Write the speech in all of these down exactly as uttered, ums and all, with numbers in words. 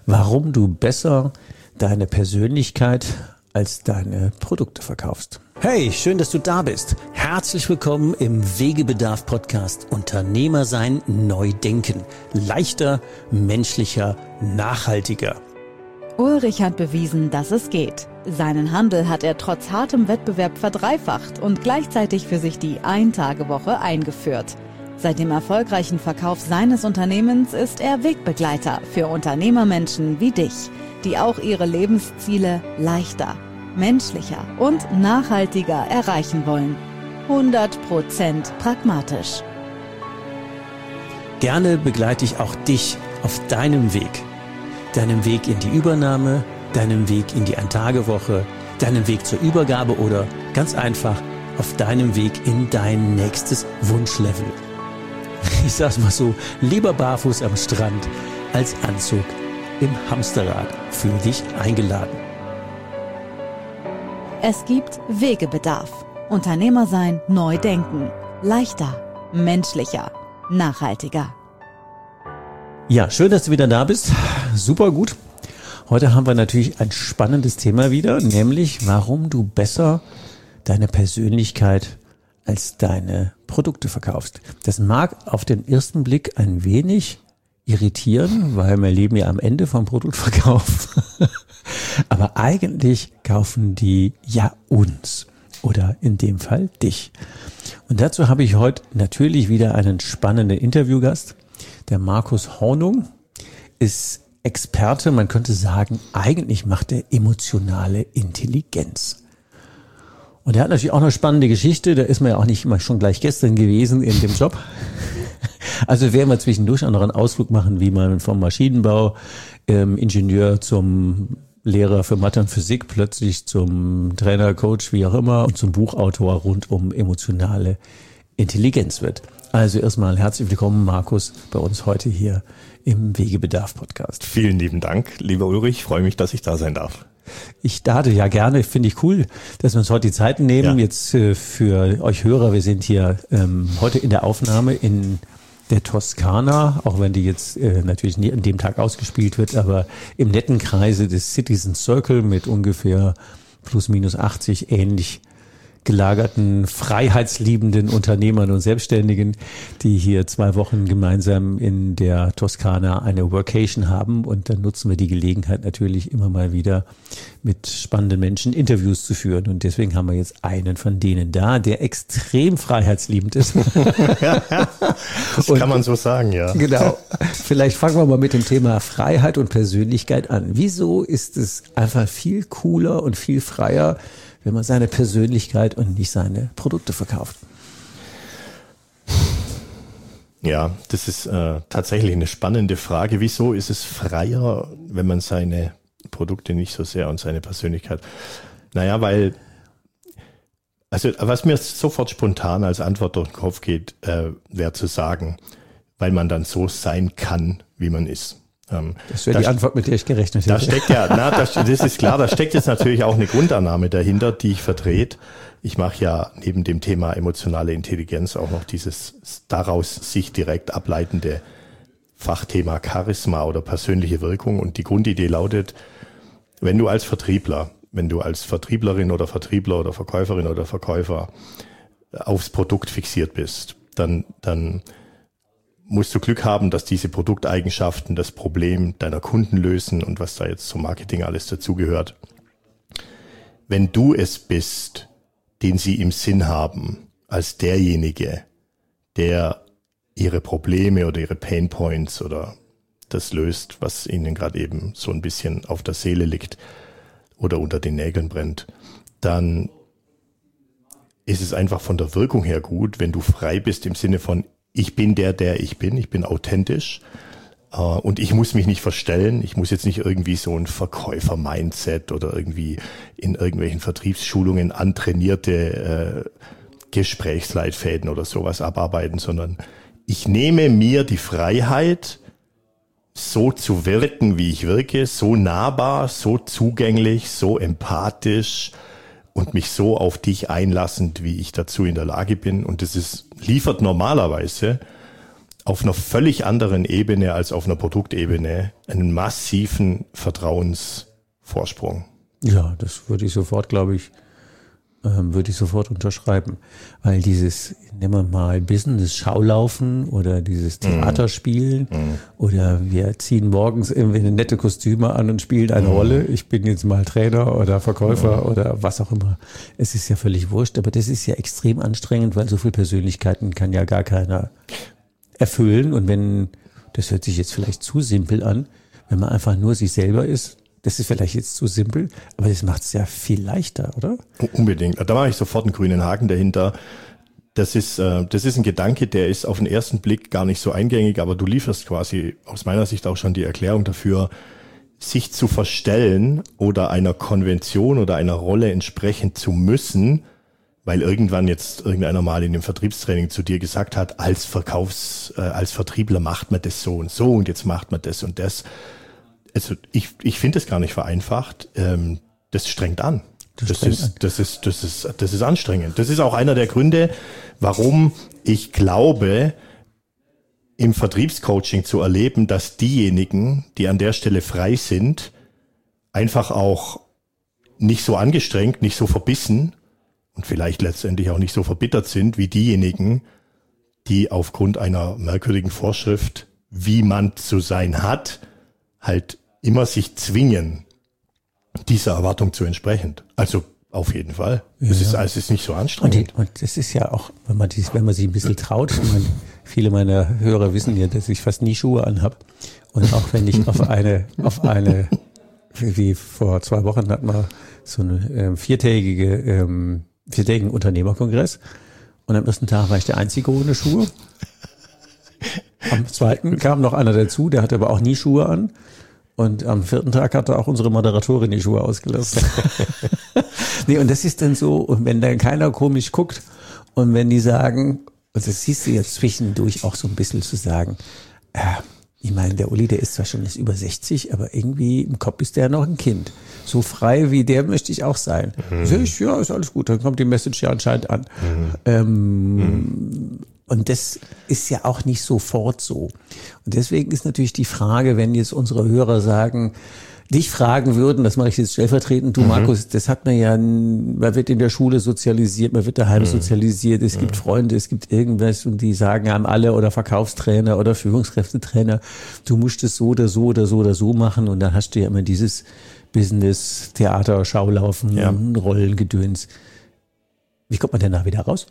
warum du besser deine Persönlichkeit als deine Produkte verkaufst. Hey, schön, dass du da bist. Herzlich willkommen im Wegebedarf-Podcast Unternehmer sein, neu denken. Leichter, menschlicher, nachhaltiger. Ulrich hat bewiesen, dass es geht. Seinen Handel hat er trotz hartem Wettbewerb verdreifacht und gleichzeitig für sich die Ein-Tage-Woche eingeführt. Seit dem erfolgreichen Verkauf seines Unternehmens ist er Wegbegleiter für Unternehmermenschen wie dich, die auch ihre Lebensziele leichter, menschlicher und nachhaltiger erreichen wollen. hundert Prozent pragmatisch. Gerne begleite ich auch dich auf deinem Weg. Deinem Weg in die Übernahme, deinem Weg in die Ein-Tage-Woche, deinem Weg zur Übergabe oder ganz einfach auf deinem Weg in dein nächstes Wunschlevel. Ich sag's mal so, lieber barfuß am Strand als Anzug im Hamsterrad. Fühl dich eingeladen. Es gibt Wegebedarf. Unternehmer sein, neu denken. Leichter, menschlicher, nachhaltiger. Ja, schön, dass du wieder da bist. Super gut. Heute haben wir natürlich ein spannendes Thema wieder, nämlich warum du besser deine Persönlichkeit als deine Produkte verkaufst. Das mag auf den ersten Blick ein wenig irritieren, weil wir leben ja am Ende vom Produktverkauf. Aber eigentlich kaufen die ja uns oder in dem Fall dich. Und dazu habe ich heute natürlich wieder einen spannenden Interviewgast. Der Markus Hornung ist Experte, man könnte sagen, eigentlich macht er emotionale Intelligenz. Und er hat natürlich auch eine spannende Geschichte, da ist man ja auch nicht immer schon gleich gestern gewesen in dem Job. Also werden wir zwischendurch auch noch einen Ausflug machen, wie man vom Maschinenbau, ähm, Ingenieur zum Lehrer für Mathe und Physik, plötzlich zum Trainer, Coach, wie auch immer, und zum Buchautor rund um emotionale Intelligenz wird. Also erstmal herzlich willkommen, Markus, bei uns heute hier im Wegebedarf-Podcast. Vielen lieben Dank, lieber Ulrich, ich freue mich, dass ich da sein darf. Ich starte ja gerne, finde ich cool, dass wir uns heute die Zeit nehmen. Ja. Jetzt äh, für euch Hörer, wir sind hier ähm, heute in der Aufnahme in der Toskana, auch wenn die jetzt äh, natürlich nie an dem Tag ausgespielt wird, aber im netten Kreise des Citizen Circle mit ungefähr plus minus achtzig ähnlich gelagerten, freiheitsliebenden Unternehmern und Selbstständigen, die hier zwei Wochen gemeinsam in der Toskana eine Workation haben. Und dann nutzen wir die Gelegenheit natürlich immer mal wieder mit spannenden Menschen Interviews zu führen. Und deswegen haben wir jetzt einen von denen da, der extrem freiheitsliebend ist. Das und, kann man so sagen, ja. Genau. Vielleicht fangen wir mal mit dem Thema Freiheit und Persönlichkeit an. Wieso ist es einfach viel cooler und viel freier, wenn man seine Persönlichkeit und nicht seine Produkte verkauft? Ja, das ist äh, tatsächlich eine spannende Frage. Wieso ist es freier, wenn man seine Produkte nicht so sehr und seine Persönlichkeit? Naja, weil, also was mir sofort spontan als Antwort durch den Kopf geht, äh, wäre zu sagen, weil man dann so sein kann, wie man ist. Das wäre die Antwort, mit der ich gerechnet hätte. Da steckt ja, na, das, das ist klar, da steckt jetzt natürlich auch eine Grundannahme dahinter, die ich vertrete. Ich mache ja neben dem Thema emotionale Intelligenz auch noch dieses daraus sich direkt ableitende Fachthema Charisma oder persönliche Wirkung. Und die Grundidee lautet, wenn du als Vertriebler, wenn du als Vertrieblerin oder Vertriebler oder Verkäuferin oder Verkäufer aufs Produkt fixiert bist, dann, dann musst du Glück haben, dass diese Produkteigenschaften das Problem deiner Kunden lösen und was da jetzt zum Marketing alles dazugehört. Wenn du es bist, den sie im Sinn haben, als derjenige, der ihre Probleme oder ihre Painpoints oder das löst, was ihnen gerade eben so ein bisschen auf der Seele liegt oder unter den Nägeln brennt, dann ist es einfach von der Wirkung her gut, wenn du frei bist im Sinne von ich bin der, der ich bin, ich bin authentisch äh, und ich muss mich nicht verstellen, ich muss jetzt nicht irgendwie so ein Verkäufer-Mindset oder irgendwie in irgendwelchen Vertriebsschulungen antrainierte äh, Gesprächsleitfäden oder sowas abarbeiten, sondern ich nehme mir die Freiheit, so zu wirken, wie ich wirke, so nahbar, so zugänglich, so empathisch und mich so auf dich einlassend, wie ich dazu in der Lage bin. Und das ist, liefert normalerweise auf einer völlig anderen Ebene als auf einer Produktebene einen massiven Vertrauensvorsprung. Ja, das würde ich sofort, glaube ich, ähm, würde ich sofort unterschreiben. Weil dieses, nehmen wir mal Business-Schaulaufen oder dieses Theaterspielen mm. oder wir ziehen morgens irgendwie eine nette Kostüme an und spielen eine mm. Rolle. Ich bin jetzt mal Trainer oder Verkäufer mm. oder was auch immer. Es ist ja völlig wurscht, aber das ist ja extrem anstrengend, weil so viele Persönlichkeiten kann ja gar keiner erfüllen. Und wenn, das hört sich jetzt vielleicht zu simpel an, wenn man einfach nur sich selber ist, das ist vielleicht jetzt zu simpel, aber das macht es ja viel leichter, oder? Unbedingt. Da mache ich sofort einen grünen Haken dahinter. Das ist, äh, das ist ein Gedanke, der ist auf den ersten Blick gar nicht so eingängig, aber du lieferst quasi aus meiner Sicht auch schon die Erklärung dafür, sich zu verstellen oder einer Konvention oder einer Rolle entsprechen zu müssen, weil irgendwann jetzt irgendeiner mal in dem Vertriebstraining zu dir gesagt hat, als Verkaufs, äh, als Vertriebler macht man das so und so und jetzt macht man das und das. Also ich, ich finde es gar nicht vereinfacht. Ähm, das strengt an. Das, das, ist, an. das ist, das ist, das ist anstrengend. Das ist auch einer der Gründe, warum ich glaube, im Vertriebscoaching zu erleben, dass diejenigen, die an der Stelle frei sind, einfach auch nicht so angestrengt, nicht so verbissen und vielleicht letztendlich auch nicht so verbittert sind wie diejenigen, die aufgrund einer merkwürdigen Vorschrift, wie man zu sein hat, halt immer sich zwingen, dieser Erwartung zu entsprechen. Also auf jeden Fall. Ja. Es ist, es ist nicht so anstrengend. Und, die, und das ist ja auch, wenn man, die, wenn man sich ein bisschen traut, ich meine, viele meiner Hörer wissen ja, dass ich fast nie Schuhe anhab. Und auch wenn ich auf eine, auf eine, wie vor zwei Wochen hatten wir so eine ähm, viertägige, ähm, viertägigen Unternehmerkongress. Und am ersten Tag war ich der Einzige ohne Schuhe. Am zweiten kam noch einer dazu, der hatte aber auch nie Schuhe an. Und am vierten Tag hatte auch unsere Moderatorin die Schuhe ausgelassen. Nee, und das ist dann so, und wenn dann keiner komisch guckt und wenn die sagen, und das siehst du jetzt zwischendurch auch so ein bisschen zu sagen, äh, ich meine, der Uli, der ist zwar schon jetzt über sechzig, aber irgendwie im Kopf ist der noch ein Kind. So frei wie der möchte ich auch sein. Mhm. Sag ich, ja, ist alles gut, dann kommt die Message ja anscheinend an. Mhm. Ähm, mhm. Und das ist ja auch nicht sofort so. Und deswegen ist natürlich die Frage, wenn jetzt unsere Hörer sagen, dich fragen würden, das mache ich jetzt stellvertretend, du mhm. Markus, das hat man ja, man wird in der Schule sozialisiert, man wird daheim mhm. sozialisiert, es mhm. gibt Freunde, es gibt irgendwas und die sagen einem alle oder Verkaufstrainer oder Führungskräftetrainer, du musst es so oder so oder so oder so machen und dann hast du ja immer dieses Business, Theater, Schaulaufen, ja. Rollengedöns. Wie kommt man denn da wieder raus?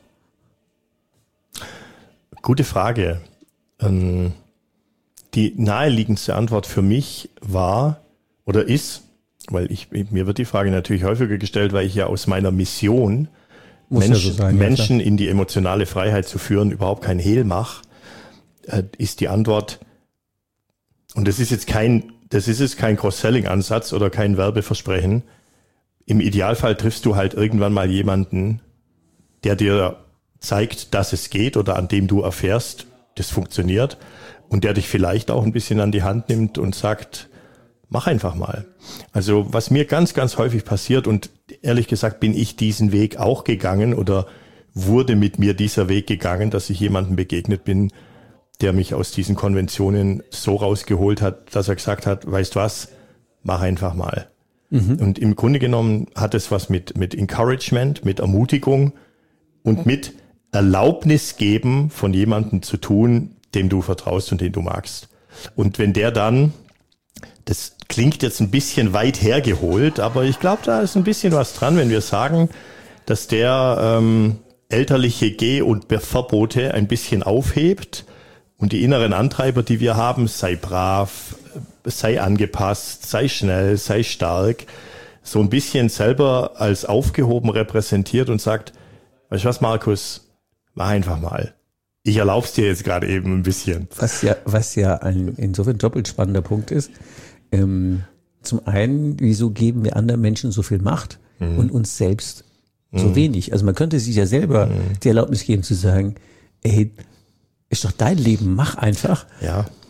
Gute Frage. Ähm, die naheliegendste Antwort für mich war oder ist, weil ich, mir wird die Frage natürlich häufiger gestellt, weil ich ja aus meiner Mission, Muss Mensch, ja so sein, Menschen ja, in die emotionale Freiheit zu führen, überhaupt kein Hehl mache, äh, ist die Antwort, und das ist jetzt kein, das ist jetzt kein Cross-Selling-Ansatz oder kein Werbeversprechen. Im Idealfall triffst du halt irgendwann mal jemanden, der dir zeigt, dass es geht oder an dem du erfährst, das funktioniert und der dich vielleicht auch ein bisschen an die Hand nimmt und sagt, mach einfach mal. Also was mir ganz, ganz häufig passiert und ehrlich gesagt bin ich diesen Weg auch gegangen oder wurde mit mir dieser Weg gegangen, dass ich jemandem begegnet bin, der mich aus diesen Konventionen so rausgeholt hat, dass er gesagt hat, weißt was, mach einfach mal. Mhm. Und im Grunde genommen hat es was mit, mit Encouragement, mit Ermutigung und mit Erlaubnis geben, von jemandem zu tun, dem du vertraust und den du magst. Und wenn der dann, das klingt jetzt ein bisschen weit hergeholt, aber ich glaube, da ist ein bisschen was dran, wenn wir sagen, dass der ähm, elterliche Geh- und Verbote ein bisschen aufhebt und die inneren Antreiber, die wir haben, sei brav, sei angepasst, sei schnell, sei stark, so ein bisschen selber als aufgehoben repräsentiert und sagt, weißt du was, Markus, mach einfach mal. Ich erlaube es dir jetzt gerade eben ein bisschen. Was ja, was ja ein insofern doppelt spannender Punkt ist. Ähm, zum einen, wieso geben wir anderen Menschen so viel Macht mhm. und uns selbst so mhm. wenig? Also man könnte sich ja selber mhm. die Erlaubnis geben zu sagen, ey, ist doch dein Leben, mach einfach. Ja.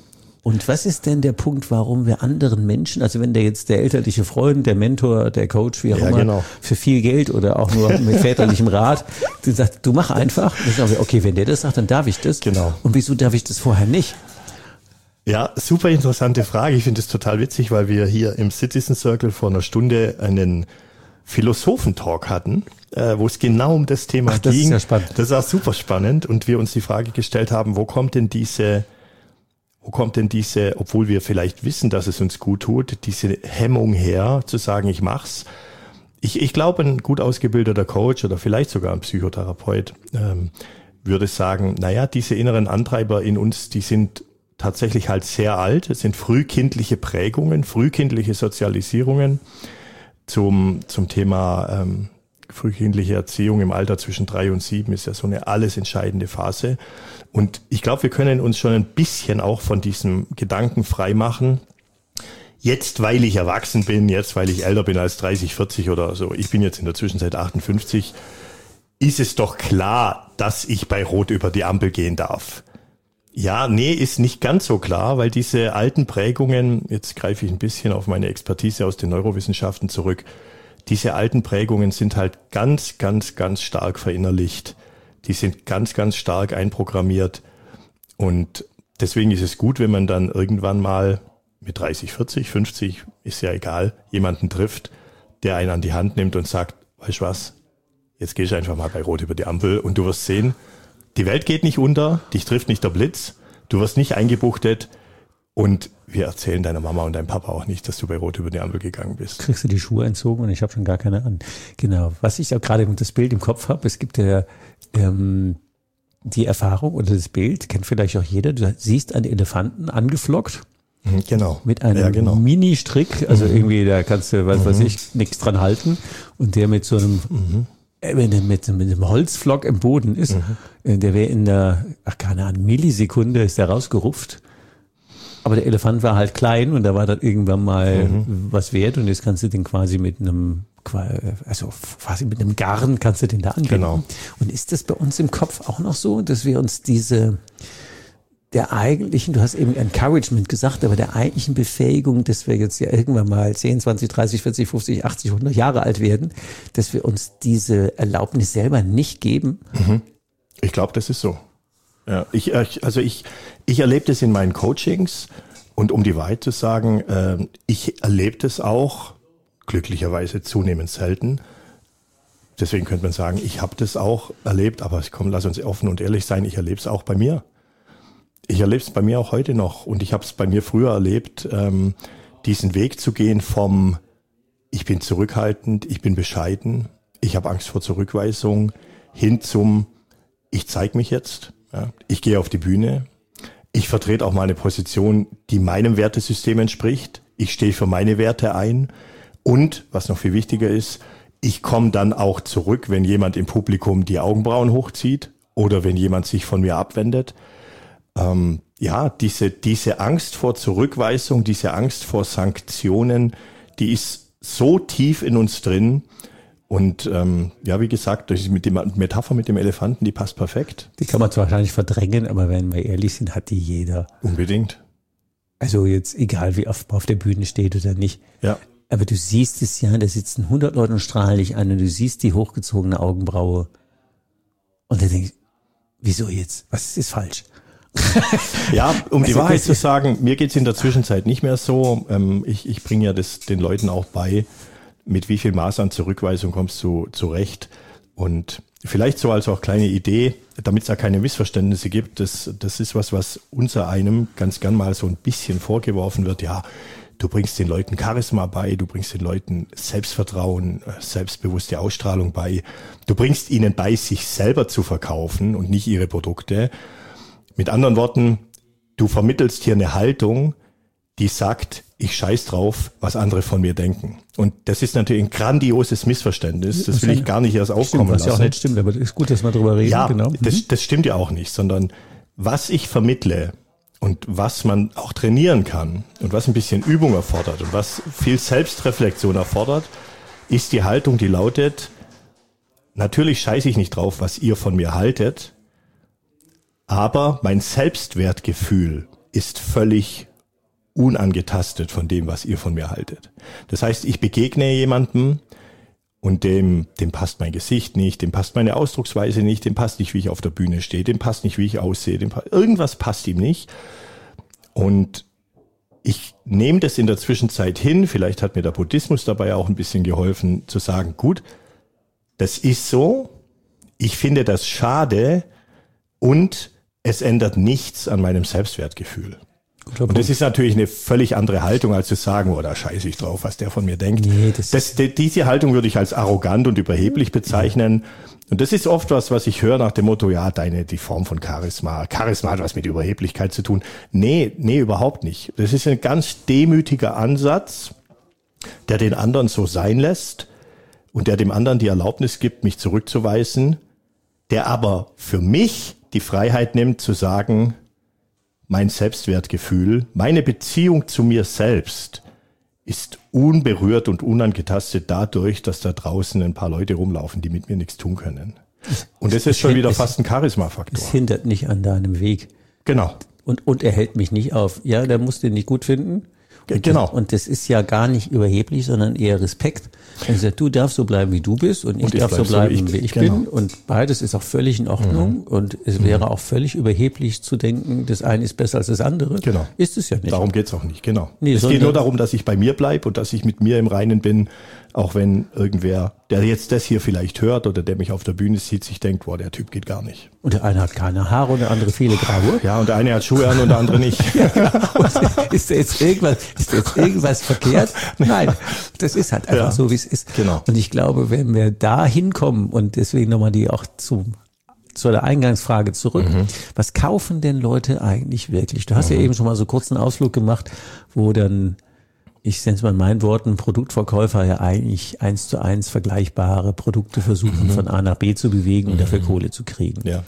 Und was ist denn der Punkt, warum wir anderen Menschen, also wenn der jetzt der elterliche Freund, der Mentor, der Coach, wie auch ja, immer, genau. für viel Geld oder auch nur mit väterlichem Rat, du sagst, du mach einfach, dann sagen wir, okay, wenn der das sagt, dann darf ich das. Genau. Und wieso darf ich das vorher nicht? Ja, super interessante Frage. Ich finde es total witzig, weil wir hier im Citizen Circle vor einer Stunde einen Philosophentalk hatten, äh, wo es genau um das Thema Ach, das ging. ist ja spannend. Das war super spannend und wir uns die Frage gestellt haben, wo kommt denn diese, wo kommt denn diese, obwohl wir vielleicht wissen, dass es uns gut tut, diese Hemmung her, zu sagen, ich mach's. Ich, ich glaube, ein gut ausgebildeter Coach oder vielleicht sogar ein Psychotherapeut ähm, würde sagen, naja, diese inneren Antreiber in uns, die sind tatsächlich halt sehr alt. Es sind frühkindliche Prägungen, frühkindliche Sozialisierungen zum, zum Thema ähm, frühkindliche Erziehung im Alter zwischen drei und sieben ist ja so eine alles entscheidende Phase. Und ich glaube, wir können uns schon ein bisschen auch von diesem Gedanken frei machen. Jetzt, weil ich erwachsen bin, jetzt, weil ich älter bin als dreißig, vierzig oder so, ich bin jetzt in der Zwischenzeit achtundfünfzig, ist es doch klar, dass ich bei Rot über die Ampel gehen darf. Ja, nee, ist nicht ganz so klar, weil diese alten Prägungen, jetzt greife ich ein bisschen auf meine Expertise aus den Neurowissenschaften zurück, diese alten Prägungen sind halt ganz, ganz, ganz stark verinnerlicht. Die sind ganz, ganz stark einprogrammiert und deswegen ist es gut, wenn man dann irgendwann mal mit dreißig, vierzig, fünfzig, ist ja egal, jemanden trifft, der einen an die Hand nimmt und sagt, weißt du was, jetzt gehst du einfach mal bei Rot über die Ampel und du wirst sehen, die Welt geht nicht unter, dich trifft nicht der Blitz, du wirst nicht eingebuchtet und wir erzählen deiner Mama und deinem Papa auch nicht, dass du bei Rot über die Ampel gegangen bist. Kriegst du die Schuhe entzogen und ich habe schon gar keine an. Genau. Was ich auch gerade das Bild im Kopf habe, es gibt ja ähm, die Erfahrung oder das Bild, kennt vielleicht auch jeder, du siehst einen Elefanten angeflockt. Genau. Mit einem ja, genau. Mini-Strick, also mhm. irgendwie, da kannst du, was mhm. weiß ich, nichts dran halten und der mit so einem mhm. wenn er mit, mit einem Holzflock im Boden ist, mhm. der wäre in der, ach keine Ahnung, Millisekunde ist der rausgerupft. Aber der Elefant war halt klein und da war dann irgendwann mal mhm. was wert und jetzt kannst du den quasi mit einem, also quasi mit einem Garn kannst du den da anbinden. Genau. Und ist das bei uns im Kopf auch noch so, dass wir uns diese, der eigentlichen, du hast eben Encouragement gesagt, aber der eigentlichen Befähigung, dass wir jetzt ja irgendwann mal zehn, zwanzig, dreißig, vierzig, fünfzig, achtzig, hundert Jahre alt werden, dass wir uns diese Erlaubnis selber nicht geben? Ich glaube, das ist so. Ja, ich, also ich, ich erlebe das in meinen Coachings und um die Wahrheit zu sagen, äh, ich erlebe das auch, glücklicherweise zunehmend selten. Deswegen könnte man sagen, ich habe das auch erlebt, aber komm, lass uns offen und ehrlich sein, ich erlebe es auch bei mir. Ich erlebe es bei mir auch heute noch und ich habe es bei mir früher erlebt, ähm, diesen Weg zu gehen vom ich bin zurückhaltend, ich bin bescheiden, ich habe Angst vor Zurückweisung, hin zum ich zeige mich jetzt, ja, ich gehe auf die Bühne, ich vertrete auch mal eine Position, die meinem Wertesystem entspricht, ich stehe für meine Werte ein und, was noch viel wichtiger ist, ich komme dann auch zurück, wenn jemand im Publikum die Augenbrauen hochzieht oder wenn jemand sich von mir abwendet. Ähm, ja, diese, diese Angst vor Zurückweisung, diese Angst vor Sanktionen, die ist so tief in uns drin. Und ähm, ja, wie gesagt, durch die Metapher mit dem Elefanten, die passt perfekt. Die kann man zwar wahrscheinlich verdrängen, aber wenn wir ehrlich sind, hat die jeder. Unbedingt. Also jetzt egal, wie oft man auf der Bühne steht oder nicht. Ja. Aber du siehst es ja, da sitzen hundert Leute und strahlen dich an und du siehst die hochgezogene Augenbraue. Und dann denkst du, wieso jetzt? Was ist falsch? Ja, um die Wahrheit zu sagen, mir geht's in der Zwischenzeit nicht mehr so. Ähm, ich ich bringe ja das den Leuten auch bei, mit wie viel Maß an Zurückweisung kommst du zurecht. Und vielleicht so als auch kleine Idee, damit es da keine Missverständnisse gibt, das, das ist was, was unser einem ganz gern mal so ein bisschen vorgeworfen wird. Ja, du bringst den Leuten Charisma bei, du bringst den Leuten Selbstvertrauen, selbstbewusste Ausstrahlung bei. Du bringst ihnen bei, sich selber zu verkaufen und nicht ihre Produkte. Mit anderen Worten, du vermittelst hier eine Haltung, die sagt, ich scheiß drauf, was andere von mir denken. Und das ist natürlich ein grandioses Missverständnis. Das will ich gar nicht erst aufkommen lassen. Was ja auch nicht stimmt, aber es ist gut, dass wir darüber reden. Ja, genau. das, das stimmt ja auch nicht, sondern was ich vermittle und was man auch trainieren kann und was ein bisschen Übung erfordert und was viel Selbstreflexion erfordert, ist die Haltung, die lautet, natürlich scheiße ich nicht drauf, was ihr von mir haltet, aber mein Selbstwertgefühl ist völlig unangetastet von dem, was ihr von mir haltet. Das heißt, ich begegne jemandem und dem, dem passt mein Gesicht nicht, dem passt meine Ausdrucksweise nicht, dem passt nicht, wie ich auf der Bühne stehe, dem passt nicht, wie ich aussehe, dem passt, irgendwas passt ihm nicht. Und ich nehme das in der Zwischenzeit hin, vielleicht hat mir der Buddhismus dabei auch ein bisschen geholfen, zu sagen, gut, das ist so, ich finde das schade und es ändert nichts an meinem Selbstwertgefühl. Und das ist natürlich eine völlig andere Haltung, als zu sagen, oh, da scheiße ich drauf, was der von mir denkt. Nee, das das, diese Haltung würde ich als arrogant und überheblich bezeichnen. Und das ist oft was, was ich höre nach dem Motto, ja, deine, die Form von Charisma. Charisma hat was mit Überheblichkeit zu tun. Nee, nee, überhaupt nicht. Das ist ein ganz demütiger Ansatz, der den anderen so sein lässt und der dem anderen die Erlaubnis gibt, mich zurückzuweisen, der aber für mich die Freiheit nimmt, zu sagen, mein Selbstwertgefühl, meine Beziehung zu mir selbst ist unberührt und unangetastet dadurch, dass da draußen ein paar Leute rumlaufen, die mit mir nichts tun können. Und das ist schon wieder fast ein Charisma-Faktor. Es hindert nicht an deinem Weg. Genau. Und, und er hält mich nicht auf. Ja, der muss den nicht gut finden. Und genau. Das, und das ist ja gar nicht überheblich, sondern eher Respekt. Er sagt, du darfst so bleiben, wie du bist und ich, und ich darf bleib so bleiben, so wie ich, wie ich genau. bin. Und beides ist auch völlig in Ordnung. Mhm. Und es mhm. wäre auch völlig überheblich zu denken, das eine ist besser als das andere. Genau. Ist es ja nicht. Darum geht's auch nicht, genau. Nee, es geht nur darum, dass ich bei mir bleibe und dass ich mit mir im Reinen bin, auch wenn irgendwer, der jetzt das hier vielleicht hört oder der mich auf der Bühne sieht, sich denkt, boah, der Typ geht gar nicht. Und der eine hat keine Haare und der andere viele graue. Ja, und der eine hat Schuhe an und der andere nicht. Ja, genau. Ist da jetzt irgendwas, ist da jetzt irgendwas verkehrt? Nein, das ist halt einfach ja, so, wie es ist. Genau. Und ich glaube, wenn wir da hinkommen und deswegen nochmal die auch zum zu der Eingangsfrage zurück. Mhm. Was kaufen denn Leute eigentlich wirklich? Du hast mhm. ja eben schon mal so kurz einen Ausflug gemacht, wo dann, ich nenne es mal in meinen Worten, Produktverkäufer ja eigentlich eins zu eins vergleichbare Produkte versuchen, mhm. von A nach B zu bewegen und mhm. dafür Kohle zu kriegen. Ja.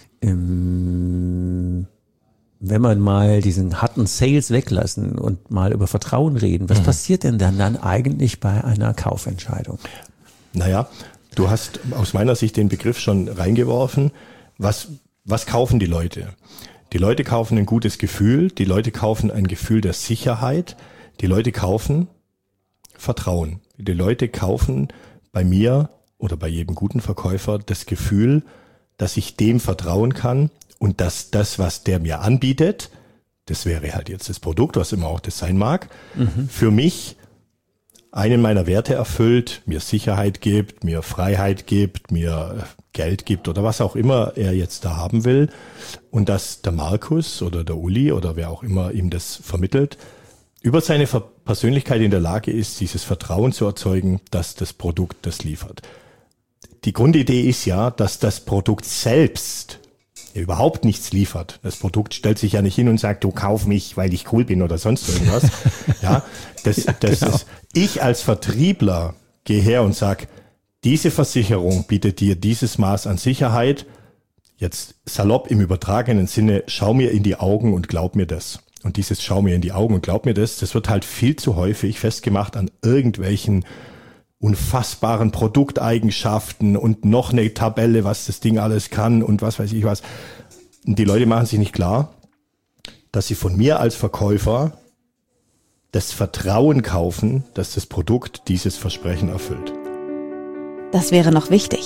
Ähm, wenn man mal diesen harten Sales weglassen und mal über Vertrauen reden, was mhm. passiert denn dann, dann eigentlich bei einer Kaufentscheidung? Naja, du hast aus meiner Sicht den Begriff schon reingeworfen. Was, was kaufen die Leute? Die Leute kaufen ein gutes Gefühl, die Leute kaufen ein Gefühl der Sicherheit, die Leute kaufen Vertrauen. Die Leute kaufen bei mir oder bei jedem guten Verkäufer das Gefühl, dass ich dem vertrauen kann und dass das, was der mir anbietet, das wäre halt jetzt das Produkt, was immer auch das sein mag, mhm. für mich einen meiner Werte erfüllt, mir Sicherheit gibt, mir Freiheit gibt, mir Geld gibt oder was auch immer er jetzt da haben will. Und dass der Markus oder der Uli oder wer auch immer ihm das vermittelt, über seine Persönlichkeit in der Lage ist, dieses Vertrauen zu erzeugen, dass das Produkt das liefert. Die Grundidee ist ja, dass das Produkt selbst überhaupt nichts liefert. Das Produkt stellt sich ja nicht hin und sagt, du kauf mich, weil ich cool bin oder sonst irgendwas. ja, das, ja, das genau. ist, ich als Vertriebler gehe her und sag, diese Versicherung bietet dir dieses Maß an Sicherheit. Jetzt salopp im übertragenen Sinne, schau mir in die Augen und glaub mir das. Und dieses schau mir in die Augen und glaub mir das, das wird halt viel zu häufig festgemacht an irgendwelchen unfassbaren Produkteigenschaften und noch eine Tabelle, was das Ding alles kann und was weiß ich was. Und die Leute machen sich nicht klar, dass sie von mir als Verkäufer das Vertrauen kaufen, dass das Produkt dieses Versprechen erfüllt. Das wäre noch wichtig.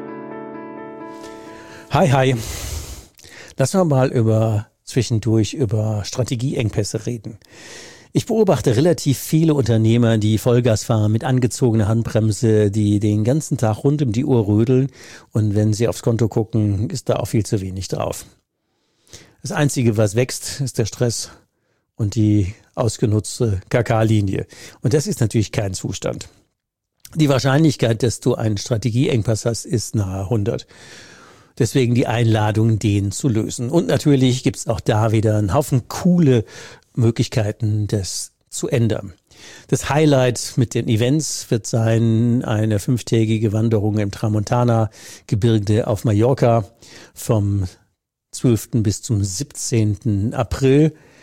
Hi, hi. Lass uns mal über zwischendurch über Strategieengpässe reden. Ich beobachte relativ viele Unternehmer, die Vollgas fahren mit angezogener Handbremse, die den ganzen Tag rund um die Uhr rödeln und wenn sie aufs Konto gucken, ist da auch viel zu wenig drauf. Das Einzige, was wächst, ist der Stress und die ausgenutzte K K-Linie. Und das ist natürlich kein Zustand. Die Wahrscheinlichkeit, dass du einen Strategieengpass hast, ist nahe hundert. Deswegen die Einladung, den zu lösen. Und natürlich gibt's auch da wieder einen Haufen coole Möglichkeiten, das zu ändern. Das Highlight mit den Events wird sein eine fünftägige Wanderung im Tramontana-Gebirge auf Mallorca vom zwölften bis zum siebzehnten April,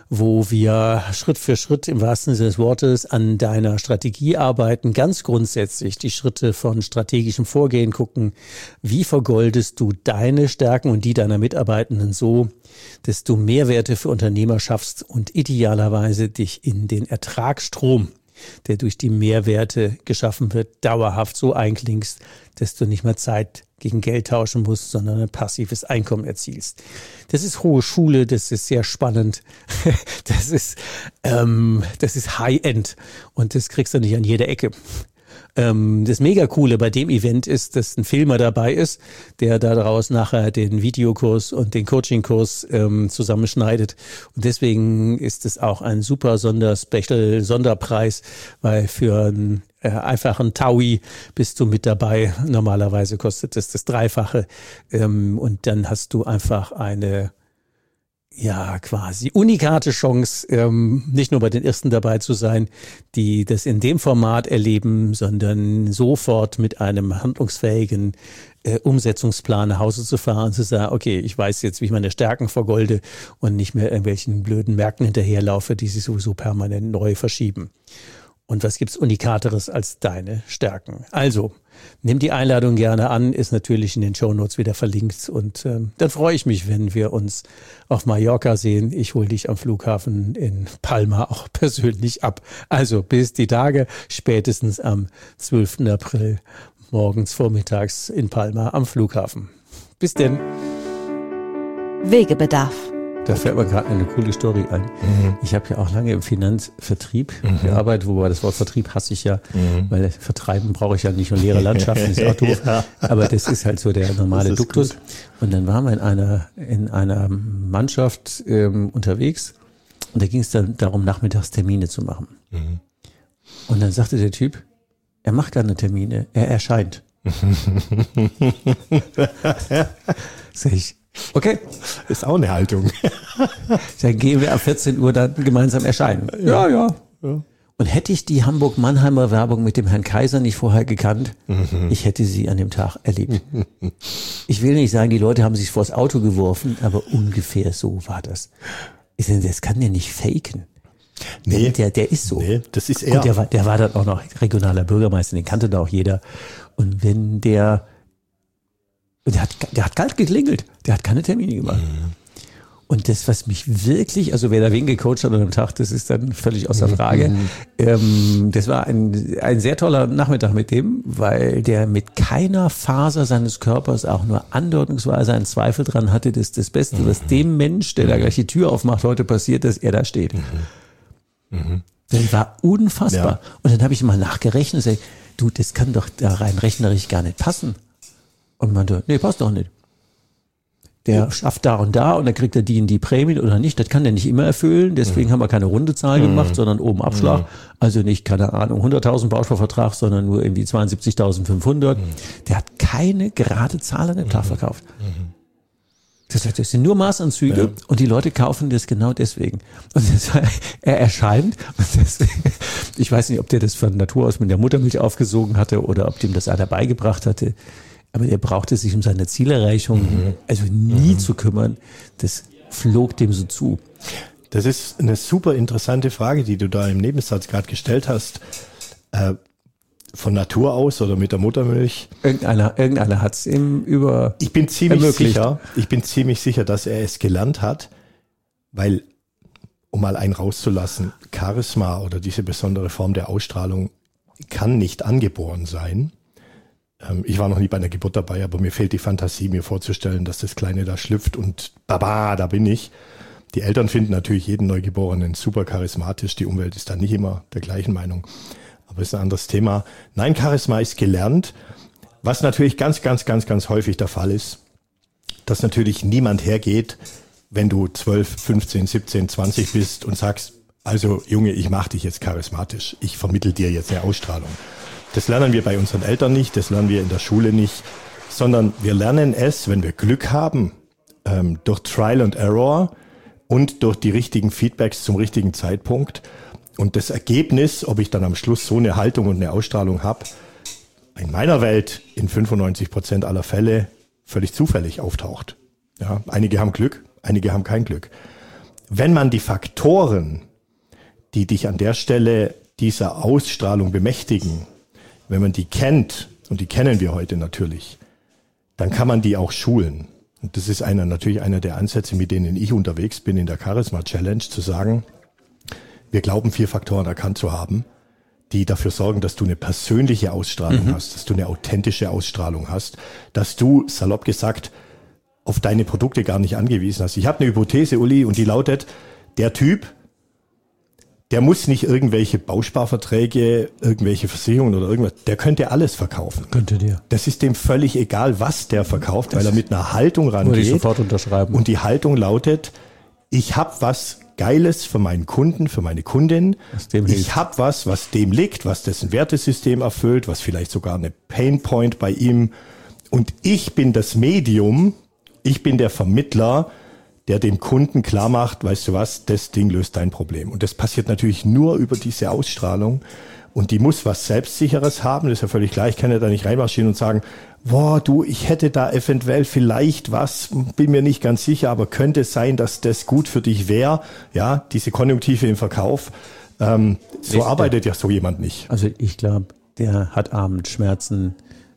wo wir Schritt für Schritt im wahrsten Sinne des Wortes an deiner Strategie arbeiten, ganz grundsätzlich die Schritte von strategischem Vorgehen gucken. Wie vergoldest du deine Stärken und die deiner Mitarbeitenden so, dass du Mehrwerte für Unternehmer schaffst und idealerweise dich in den Ertragsstrom, der durch die Mehrwerte geschaffen wird, dauerhaft so einklingst, dass du nicht mehr Zeit gegen Geld tauschen musst, sondern ein passives Einkommen erzielst. Das ist hohe Schule, das ist sehr spannend, das ist, ähm, das ist High-End und das kriegst du nicht an jeder Ecke. Ähm, das mega coole bei dem Event ist, dass ein Filmer dabei ist, der daraus nachher den Videokurs und den Coachingkurs ähm, zusammenschneidet. Und deswegen ist es auch ein super Sonder-Special, Sonderpreis, weil für einen äh, einfachen Taui bist du mit dabei. Normalerweise kostet es das Dreifache. Ähm, und dann hast du einfach eine ja, quasi unikate Chance, ähm, nicht nur bei den Ersten dabei zu sein, die das in dem Format erleben, sondern sofort mit einem handlungsfähigen äh, Umsetzungsplan nach Hause zu fahren und zu sagen, okay, ich weiß jetzt, wie ich meine Stärken vergolde und nicht mehr irgendwelchen blöden Märkten hinterherlaufe, die sich sowieso permanent neu verschieben. Und was gibt's Unikateres als deine Stärken? Also, nimm die Einladung gerne an, ist natürlich in den Shownotes wieder verlinkt. Und ähm, dann freue ich mich, wenn wir uns auf Mallorca sehen. Ich hole dich am Flughafen in Palma auch persönlich ab. Also bis die Tage, spätestens am zwölften April, morgens vormittags in Palma am Flughafen. Bis denn. Wegebedarf. Da fällt mir gerade eine coole Story ein. Mhm. Ich habe ja auch lange im Finanzvertrieb mhm. gearbeitet, wobei das Wort Vertrieb hasse ich ja, mhm. weil Vertreiben brauche ich ja nicht und leere Landschaften, ist auch doof. Ja. Aber das ist halt so der normale Duktus. Gut. Und dann waren wir in einer in einer Mannschaft ähm, unterwegs und da ging es dann darum, nachmittags Termine zu machen. Mhm. Und dann sagte der Typ, er macht keine Termine, er erscheint. Sag ich, okay. Ist auch eine Haltung. Dann gehen wir ab vierzehn Uhr dann gemeinsam erscheinen. Ja, ja. ja. Und hätte ich die Hamburg-Mannheimer Werbung mit dem Herrn Kaiser nicht vorher gekannt, mhm. ich hätte sie an dem Tag erlebt. Ich will nicht sagen, die Leute haben sich vors Auto geworfen, aber ungefähr so war das. Ich denke, das kann der nicht faken. Nee. Der, der ist so. Nee, das ist eher. Und der war, der war dann auch noch regionaler Bürgermeister, den kannte da auch jeder. Und wenn der Der hat, der hat kalt geklingelt. Der hat keine Termine gemacht. Mhm. Und das, was mich wirklich, also wer da wen gecoacht hat an einem Tag, das ist dann völlig außer Frage. Mhm. Ähm, das war ein, ein sehr toller Nachmittag mit dem, weil der mit keiner Faser seines Körpers auch nur andeutungsweise einen Zweifel dran hatte, dass das Beste, mhm. was dem Mensch, der da gleich die Tür aufmacht, heute passiert, dass er da steht. Mhm. Mhm. Das war unfassbar. Ja. Und dann habe ich mal nachgerechnet und gesagt, du, das kann doch da rein rechnerisch gar nicht passen. Und meinte, nee, passt doch nicht. Der ja. schafft da und da und dann kriegt er die in die Prämien oder nicht. Das kann der nicht immer erfüllen. Deswegen mhm. haben wir keine runde Zahl gemacht, mhm. sondern oben Abschlag. Mhm. Also nicht, keine Ahnung, hunderttausend Bausparvertrag, sondern nur irgendwie zweiundsiebzigtausendfünfhundert. Mhm. Der hat keine gerade Zahl an dem Tag verkauft. Mhm. Das, das sind nur Maßanzüge ja. und die Leute kaufen das genau deswegen. Und das, er erscheint, und deswegen, ich weiß nicht, ob der das von Natur aus mit der Muttermilch aufgesogen hatte oder ob dem das einer beigebracht hatte. Aber er brauchte sich um seine Zielerreichung mhm. also nie mhm. zu kümmern. Das flog dem so zu. Das ist eine super interessante Frage, die du da im Nebensatz gerade gestellt hast. Äh, von Natur aus oder mit der Muttermilch? Irgendeiner, irgendeiner hat es ihm über. Ich bin ziemlich ermöglicht. sicher, ich bin ziemlich sicher, dass er es gelernt hat, weil, um mal einen rauszulassen, Charisma oder diese besondere Form der Ausstrahlung kann nicht angeboren sein. Ich war noch nie bei einer Geburt dabei, aber mir fehlt die Fantasie, mir vorzustellen, dass das Kleine da schlüpft und baba, da bin ich. Die Eltern finden natürlich jeden Neugeborenen super charismatisch. Die Umwelt ist da nicht immer der gleichen Meinung. Aber ist ein anderes Thema. Nein, Charisma ist gelernt. Was natürlich ganz, ganz, ganz, ganz häufig der Fall ist, dass natürlich niemand hergeht, wenn du zwölf, fünfzehn, siebzehn, zwanzig bist und sagst, also Junge, ich mache dich jetzt charismatisch. Ich vermittel dir jetzt eine Ausstrahlung. Das lernen wir bei unseren Eltern nicht, das lernen wir in der Schule nicht, sondern wir lernen es, wenn wir Glück haben, ähm, durch Trial and Error und durch die richtigen Feedbacks zum richtigen Zeitpunkt. Und das Ergebnis, ob ich dann am Schluss so eine Haltung und eine Ausstrahlung habe, in meiner Welt in fünfundneunzig Prozent aller Fälle völlig zufällig auftaucht. Ja, einige haben Glück, einige haben kein Glück. wenn man die Faktoren, die dich an der Stelle dieser Ausstrahlung bemächtigen, wenn man die kennt, und die kennen wir heute natürlich, dann kann man die auch schulen. Und das ist einer, natürlich einer der Ansätze, mit denen ich unterwegs bin in der Charisma Challenge, zu sagen, wir glauben, vier Faktoren erkannt zu haben, die dafür sorgen, dass du eine persönliche Ausstrahlung mhm. hast, dass du eine authentische Ausstrahlung hast, dass du, salopp gesagt, auf deine Produkte gar nicht angewiesen hast. Ich habe eine Hypothese, Uli, und die lautet, der Typ, der muss nicht irgendwelche Bausparverträge, irgendwelche Versicherungen oder irgendwas, der könnte alles verkaufen. Könnte der. Das ist dem völlig egal, was der verkauft, das weil er mit einer Haltung rangeht. Würde ich sofort unterschreiben. Und die Haltung lautet, ich habe was Geiles für meinen Kunden, für meine Kundin. Ich habe was, was dem liegt, was dessen Wertesystem erfüllt, was vielleicht sogar eine Painpoint bei ihm. Und ich bin das Medium, ich bin der Vermittler, der dem Kunden klar macht, weißt du was, das Ding löst dein Problem. Und das passiert natürlich nur über diese Ausstrahlung. Und die muss was Selbstsicheres haben, das ist ja völlig klar. Ich kann ja da nicht reinmarschieren und sagen, boah, du, ich hätte da eventuell vielleicht was, bin mir nicht ganz sicher, aber könnte sein, dass das gut für dich wäre. Ja, diese Konjunktive im Verkauf. Ähm, so arbeitet ja so jemand nicht. Also ich glaube, der hat abends Schmerzen,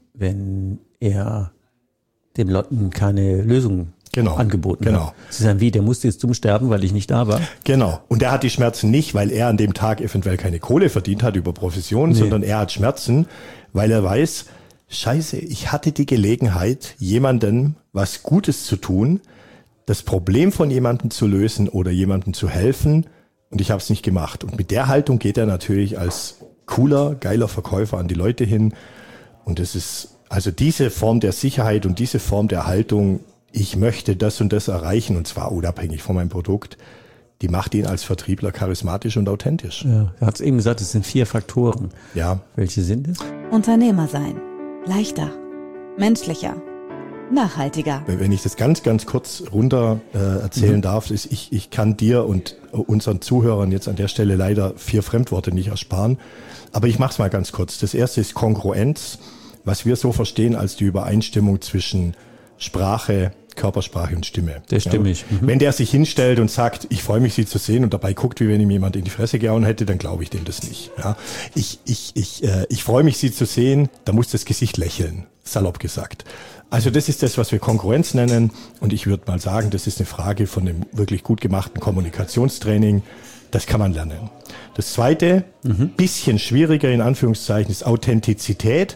wenn er dem Lotten keine Lösung Genau, angeboten genau. hat. Sie sagen, wie, der musste jetzt zum Sterben, weil ich nicht da war? Genau. Und er hat die Schmerzen nicht, weil er an dem Tag eventuell keine Kohle verdient hat über Profession, nee. sondern er hat Schmerzen, weil er weiß, scheiße, ich hatte die Gelegenheit, jemandem was Gutes zu tun, das Problem von jemandem zu lösen oder jemandem zu helfen und ich habe es nicht gemacht. Und mit der Haltung geht er natürlich als cooler, geiler Verkäufer an die Leute hin und das ist also diese Form der Sicherheit und diese Form der Haltung, ich möchte das und das erreichen und zwar unabhängig von meinem Produkt, die macht ihn als Vertriebler charismatisch und authentisch. Ja, er hat es eben gesagt, es sind vier Faktoren. Ja. Welche sind es? Unternehmer sein. Leichter. Menschlicher. Nachhaltiger. Wenn ich das ganz, ganz kurz runter äh, erzählen mhm. darf, ist, ich, ich kann dir und unseren Zuhörern jetzt an der Stelle leider vier Fremdworte nicht ersparen, aber ich mache es mal ganz kurz. Das erste ist Kongruenz, was wir so verstehen als die Übereinstimmung zwischen Sprache, Körpersprache und Stimme. Der stimmig. Ja. Mhm. Wenn der sich hinstellt und sagt, ich freue mich, Sie zu sehen und dabei guckt, wie wenn ihm jemand in die Fresse gehauen hätte, dann glaube ich dem das nicht. Ja. Ich, ich, ich, äh, ich freue mich, Sie zu sehen, da muss das Gesicht lächeln, salopp gesagt. Also das ist das, was wir Kongruenz nennen und ich würde mal sagen, das ist eine Frage von einem wirklich gut gemachten Kommunikationstraining. Das kann man lernen. Das zweite, mhm. bisschen schwieriger in Anführungszeichen, ist Authentizität.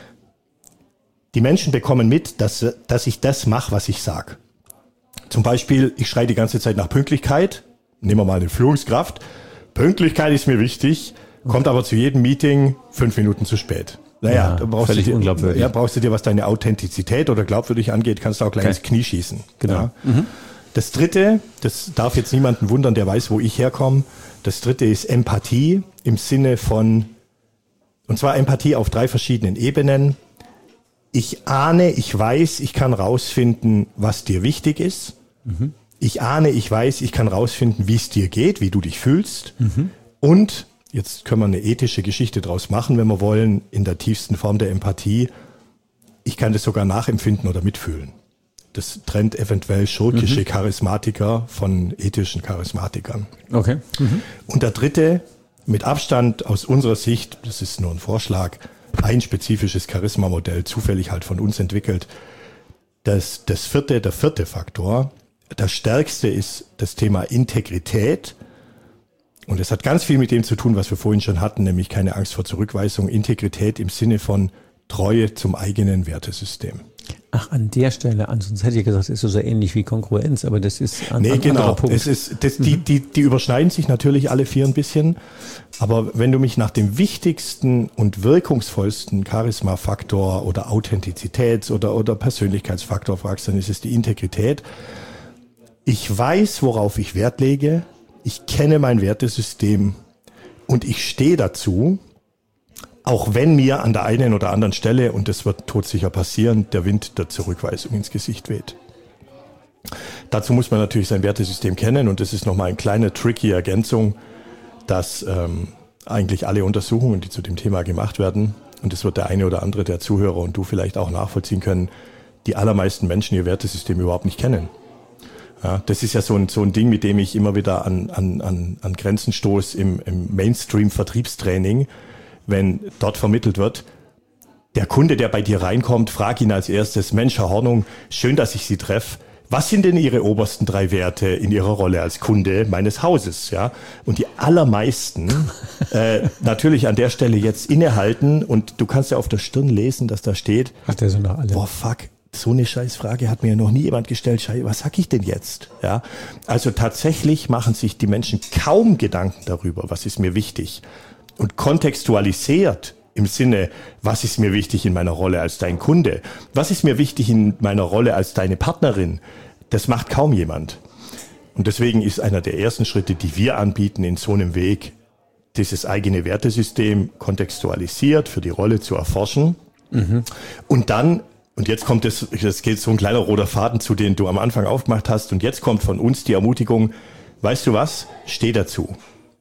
Die Menschen bekommen mit, dass, dass ich das mache, was ich sage. Zum Beispiel, ich schreie die ganze Zeit nach Pünktlichkeit. Nehmen wir mal eine Führungskraft. Pünktlichkeit ist mir wichtig, kommt aber zu jedem Meeting fünf Minuten zu spät. Naja, ja, da brauchst völlig du dir, unglaubwürdig. Ja, brauchst du dir, was deine Authentizität oder glaubwürdig angeht, kannst du auch gleich okay. ins Knie schießen. Genau. Ja. Mhm. Das dritte, das darf jetzt niemanden wundern, der weiß, wo ich herkomme. Das dritte ist Empathie im Sinne von, und zwar Empathie auf drei verschiedenen Ebenen. Ich ahne, ich weiß, ich kann rausfinden, was dir wichtig ist. Mhm. Ich ahne, ich weiß, ich kann rausfinden, wie es dir geht, wie du dich fühlst. Mhm. Und, jetzt können wir eine ethische Geschichte draus machen, wenn wir wollen, in der tiefsten Form der Empathie, ich kann das sogar nachempfinden oder mitfühlen. Das trennt eventuell schurkische mhm. Charismatiker von ethischen Charismatikern. Okay. Mhm. Und der dritte, mit Abstand aus unserer Sicht, das ist nur ein Vorschlag, ein spezifisches Charisma-Modell, zufällig halt von uns entwickelt. Das, das vierte, der vierte Faktor, das stärkste ist das Thema Integrität. Und es hat ganz viel mit dem zu tun, was wir vorhin schon hatten, nämlich keine Angst vor Zurückweisung. Integrität im Sinne von Treue zum eigenen Wertesystem. Ach, an der Stelle, ansonsten hätte ich gesagt, es ist so ähnlich wie Kongruenz, aber das ist ein, nee, ein genau. anderer Punkt. Es ist, das, mhm. die, die, die überschneiden sich natürlich alle vier ein bisschen. Aber wenn du mich nach dem wichtigsten und wirkungsvollsten Charisma-Faktor oder Authentizitäts- oder, oder Persönlichkeitsfaktor fragst, dann ist es die Integrität. Ich weiß, worauf ich Wert lege. Ich kenne mein Wertesystem und ich stehe dazu. Auch wenn mir an der einen oder anderen Stelle, und das wird todsicher passieren, der Wind der Zurückweisung ins Gesicht weht. Dazu muss man natürlich sein Wertesystem kennen und das ist nochmal eine kleine tricky Ergänzung, dass ähm, eigentlich alle Untersuchungen, die zu dem Thema gemacht werden, und das wird der eine oder andere der Zuhörer und du vielleicht auch nachvollziehen können, die allermeisten Menschen ihr Wertesystem überhaupt nicht kennen. Ja, das ist ja so ein, so ein Ding, mit dem ich immer wieder an, an, an, an Grenzen stoße im, im Mainstream-Vertriebstraining, wenn dort vermittelt wird, der Kunde, der bei dir reinkommt, frag ihn als erstes, Mensch, Herr Hornung, schön, dass ich Sie treffe. Was sind denn Ihre obersten drei Werte in Ihrer Rolle als Kunde meines Hauses? Ja, und die allermeisten äh, natürlich an der Stelle jetzt innehalten und du kannst ja auf der Stirn lesen, dass da steht, hat der so noch alle? Boah, fuck, so eine Scheißfrage hat mir noch nie jemand gestellt. Scheiße, was sag ich denn jetzt? Ja, also tatsächlich machen sich die Menschen kaum Gedanken darüber, was ist mir wichtig und kontextualisiert. Im Sinne, was ist mir wichtig in meiner Rolle als dein Kunde? Was ist mir wichtig in meiner Rolle als deine Partnerin? Das macht kaum jemand. Und deswegen ist einer der ersten Schritte, die wir anbieten in so einem Weg, dieses eigene Wertesystem kontextualisiert für die Rolle zu erforschen. Mhm. Und dann, und jetzt kommt es, das geht so ein kleiner roter Faden zu, den du am Anfang aufgemacht hast. Und jetzt kommt von uns die Ermutigung, weißt du was? Steh dazu.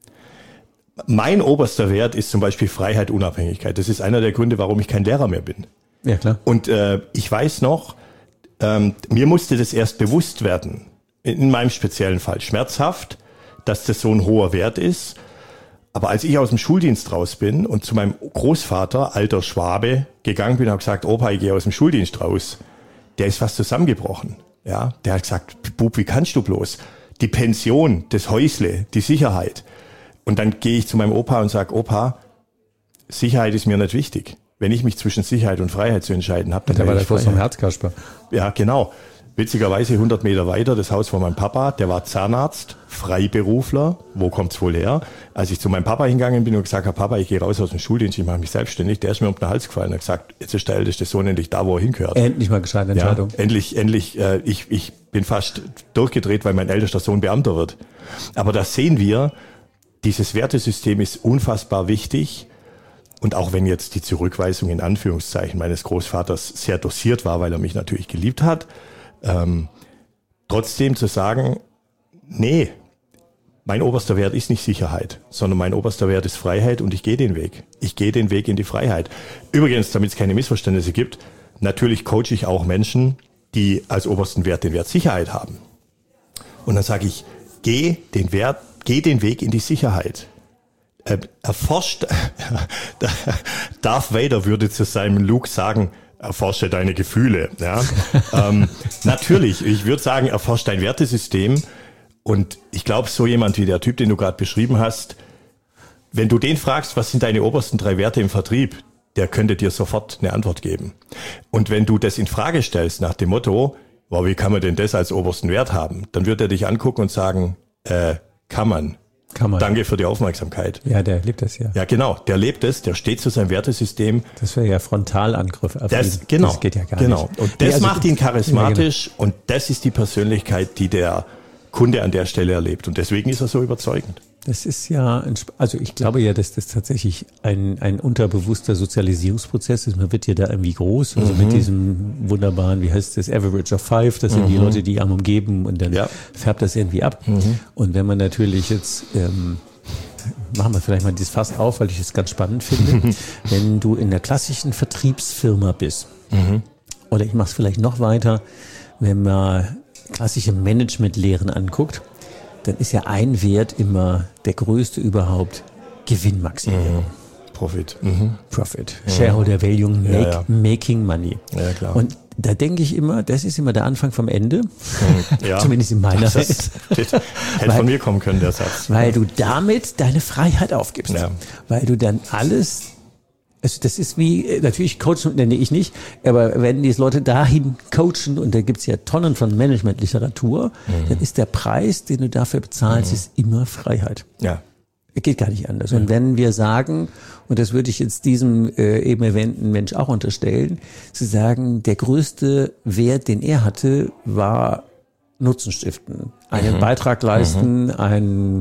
Mein oberster Wert ist zum Beispiel Freiheit, Unabhängigkeit. Das ist einer der Gründe, warum ich kein Lehrer mehr bin. Ja, klar. Und äh, ich weiß noch, ähm, mir musste das erst bewusst werden, in meinem speziellen Fall schmerzhaft, dass das so ein hoher Wert ist. Aber als ich aus dem Schuldienst raus bin und zu meinem Großvater, alter Schwabe, gegangen bin und habe gesagt, Opa, ich gehe aus dem Schuldienst raus, der ist fast zusammengebrochen. Ja, der hat gesagt, Bub, wie kannst du bloß? Die Pension, das Häusle, die Sicherheit. Und dann gehe ich zu meinem Opa und sage, Opa, Sicherheit ist mir nicht wichtig. Wenn ich mich zwischen Sicherheit und Freiheit zu entscheiden habe, dann der war der Kurs vom Herzkasper. Ja, genau. Witzigerweise hundert Meter weiter, das Haus von meinem Papa, der war Zahnarzt, Freiberufler. Wo kommt's wohl her? Als ich zu meinem Papa hingegangen bin und gesagt habe, Papa, ich gehe raus aus dem Schuldienst, ich mache mich selbstständig, der ist mir um den Hals gefallen und hat gesagt, jetzt ist der älteste Sohn endlich da, wo er hingehört. Endlich mal gescheite Entscheidung. Ja, endlich, endlich, äh, ich, ich bin fast durchgedreht, weil mein ältester Sohn Beamter wird. Aber da sehen wir, dieses Wertesystem ist unfassbar wichtig. Und auch wenn jetzt die Zurückweisung in Anführungszeichen meines Großvaters sehr dosiert war, weil er mich natürlich geliebt hat, ähm, trotzdem zu sagen, nee, mein oberster Wert ist nicht Sicherheit, sondern mein oberster Wert ist Freiheit und ich gehe den Weg. Ich gehe den Weg in die Freiheit. Übrigens, damit es keine Missverständnisse gibt, natürlich coache ich auch Menschen, die als obersten Wert den Wert Sicherheit haben. Und dann sage ich, geh den Wert, geh den Weg in die Sicherheit. Äh, erforscht, Darth Vader würde zu seinem Luke sagen, erforsche deine Gefühle. Ja? ähm, natürlich, ich würde sagen, erforsche dein Wertesystem. Und ich glaube, so jemand wie der Typ, den du gerade beschrieben hast, wenn du den fragst, was sind deine obersten drei Werte im Vertrieb, der könnte dir sofort eine Antwort geben. Und wenn du das in Frage stellst nach dem Motto, wow, wie kann man denn das als obersten Wert haben, dann wird er dich angucken und sagen, äh, kann man. Kann man. Danke für die Aufmerksamkeit. Ja, der lebt das ja. Ja, genau. Der lebt es, der steht zu seinem Wertesystem. Das wäre ja Frontalangriff. Auf das, genau. Das geht ja gar genau. nicht. Und das nee, also macht ihn charismatisch ja, genau. Und das ist die Persönlichkeit, die der Kunde an der Stelle erlebt. Und deswegen ist er so überzeugend. Das ist ja, also ich glaube ja, dass das tatsächlich ein, ein unterbewusster Sozialisierungsprozess ist. Man wird ja da irgendwie groß, also mhm. mit diesem wunderbaren, wie heißt das, Average of Five, das sind mhm. die Leute, die einem umgeben und dann ja. färbt das irgendwie ab. Mhm. Und wenn man natürlich jetzt, ähm, machen wir vielleicht mal dieses Fass auf, weil ich es ganz spannend finde, wenn du in der klassischen Vertriebsfirma bist, mhm. oder ich mache es vielleicht noch weiter, wenn man klassische Managementlehren anguckt, dann ist ja ein Wert immer der größte überhaupt, Gewinnmaximierung. Mhm. Profit. Mhm. Profit. Mhm. Shareholder Value, make, ja, ja. Making Money. Ja, klar. Und da denke ich immer, das ist immer der Anfang vom Ende. Mhm. Ja. Zumindest in meiner Welt. Hätte weil, von mir kommen können, der Satz. Weil du damit deine Freiheit aufgibst. Ja. Weil du dann alles... Also das ist wie, natürlich coachen nenne ich nicht, aber wenn die Leute dahin coachen, und da gibt's ja Tonnen von Managementliteratur, mhm. dann ist der Preis, den du dafür bezahlst, mhm. ist immer Freiheit. Ja. Geht gar nicht anders. Ja. Und wenn wir sagen, und das würde ich jetzt diesem äh, eben erwähnten Mensch auch unterstellen, zu sagen, der größte Wert, den er hatte, war Nutzen stiften, einen mhm. Beitrag leisten, mhm. ein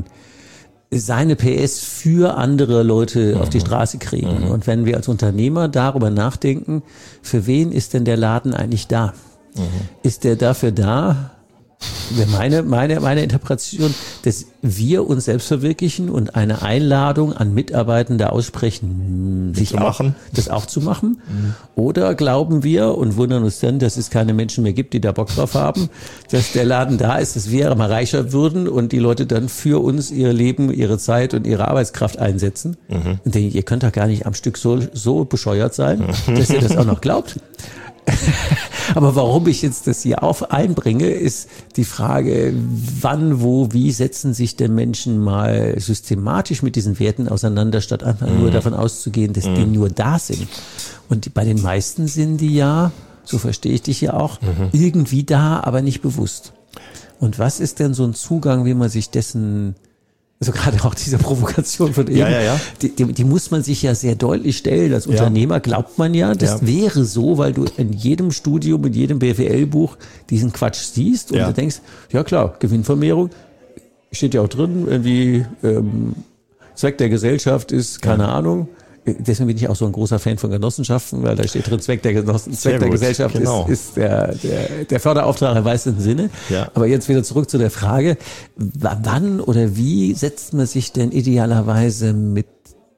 seine P S für andere Leute mhm. auf die Straße kriegen. Mhm. Und wenn wir als Unternehmer darüber nachdenken, für wen ist denn der Laden eigentlich da? Mhm. Ist der dafür da, Meine, meine, meine Interpretation, dass wir uns selbst verwirklichen und eine Einladung an Mitarbeitende aussprechen, sich zu auch, machen. das auch zu machen. Mhm. Oder glauben wir und wundern uns dann, dass es keine Menschen mehr gibt, die da Bock drauf haben, dass der Laden da ist, dass wir mal reicher würden und die Leute dann für uns ihr Leben, ihre Zeit und ihre Arbeitskraft einsetzen. Mhm. Und denke, ihr könnt doch gar nicht am Stück so, so bescheuert sein, mhm. dass ihr das auch noch glaubt. Aber warum ich jetzt das hier auf einbringe, ist die Frage, wann, wo, wie setzen sich denn Menschen mal systematisch mit diesen Werten auseinander, statt einfach mhm. nur davon auszugehen, dass mhm. die nur da sind. Und die, bei den meisten sind die ja, so verstehe ich dich ja auch, mhm. irgendwie da, aber nicht bewusst. Und was ist denn so ein Zugang, wie man sich dessen, also gerade auch diese Provokation von eben, ja, ja, ja. Die, die, die muss man sich ja sehr deutlich stellen. Als Unternehmer ja. glaubt man ja, das ja. wäre so, weil du in jedem Studium, in jedem B W L-Buch diesen Quatsch siehst und ja. du denkst, ja klar, Gewinnvermehrung, steht ja auch drin, irgendwie ähm, Zweck der Gesellschaft ist, keine ja. Ahnung. Deswegen bin ich auch so ein großer Fan von Genossenschaften, weil da steht drin, Zweck der, Genossen, Zweck der Gesellschaft genau. ist, ist der, der, der Förderauftrag im weitesten Sinne. Ja. Aber jetzt wieder zurück zu der Frage, wann oder wie setzt man sich denn idealerweise mit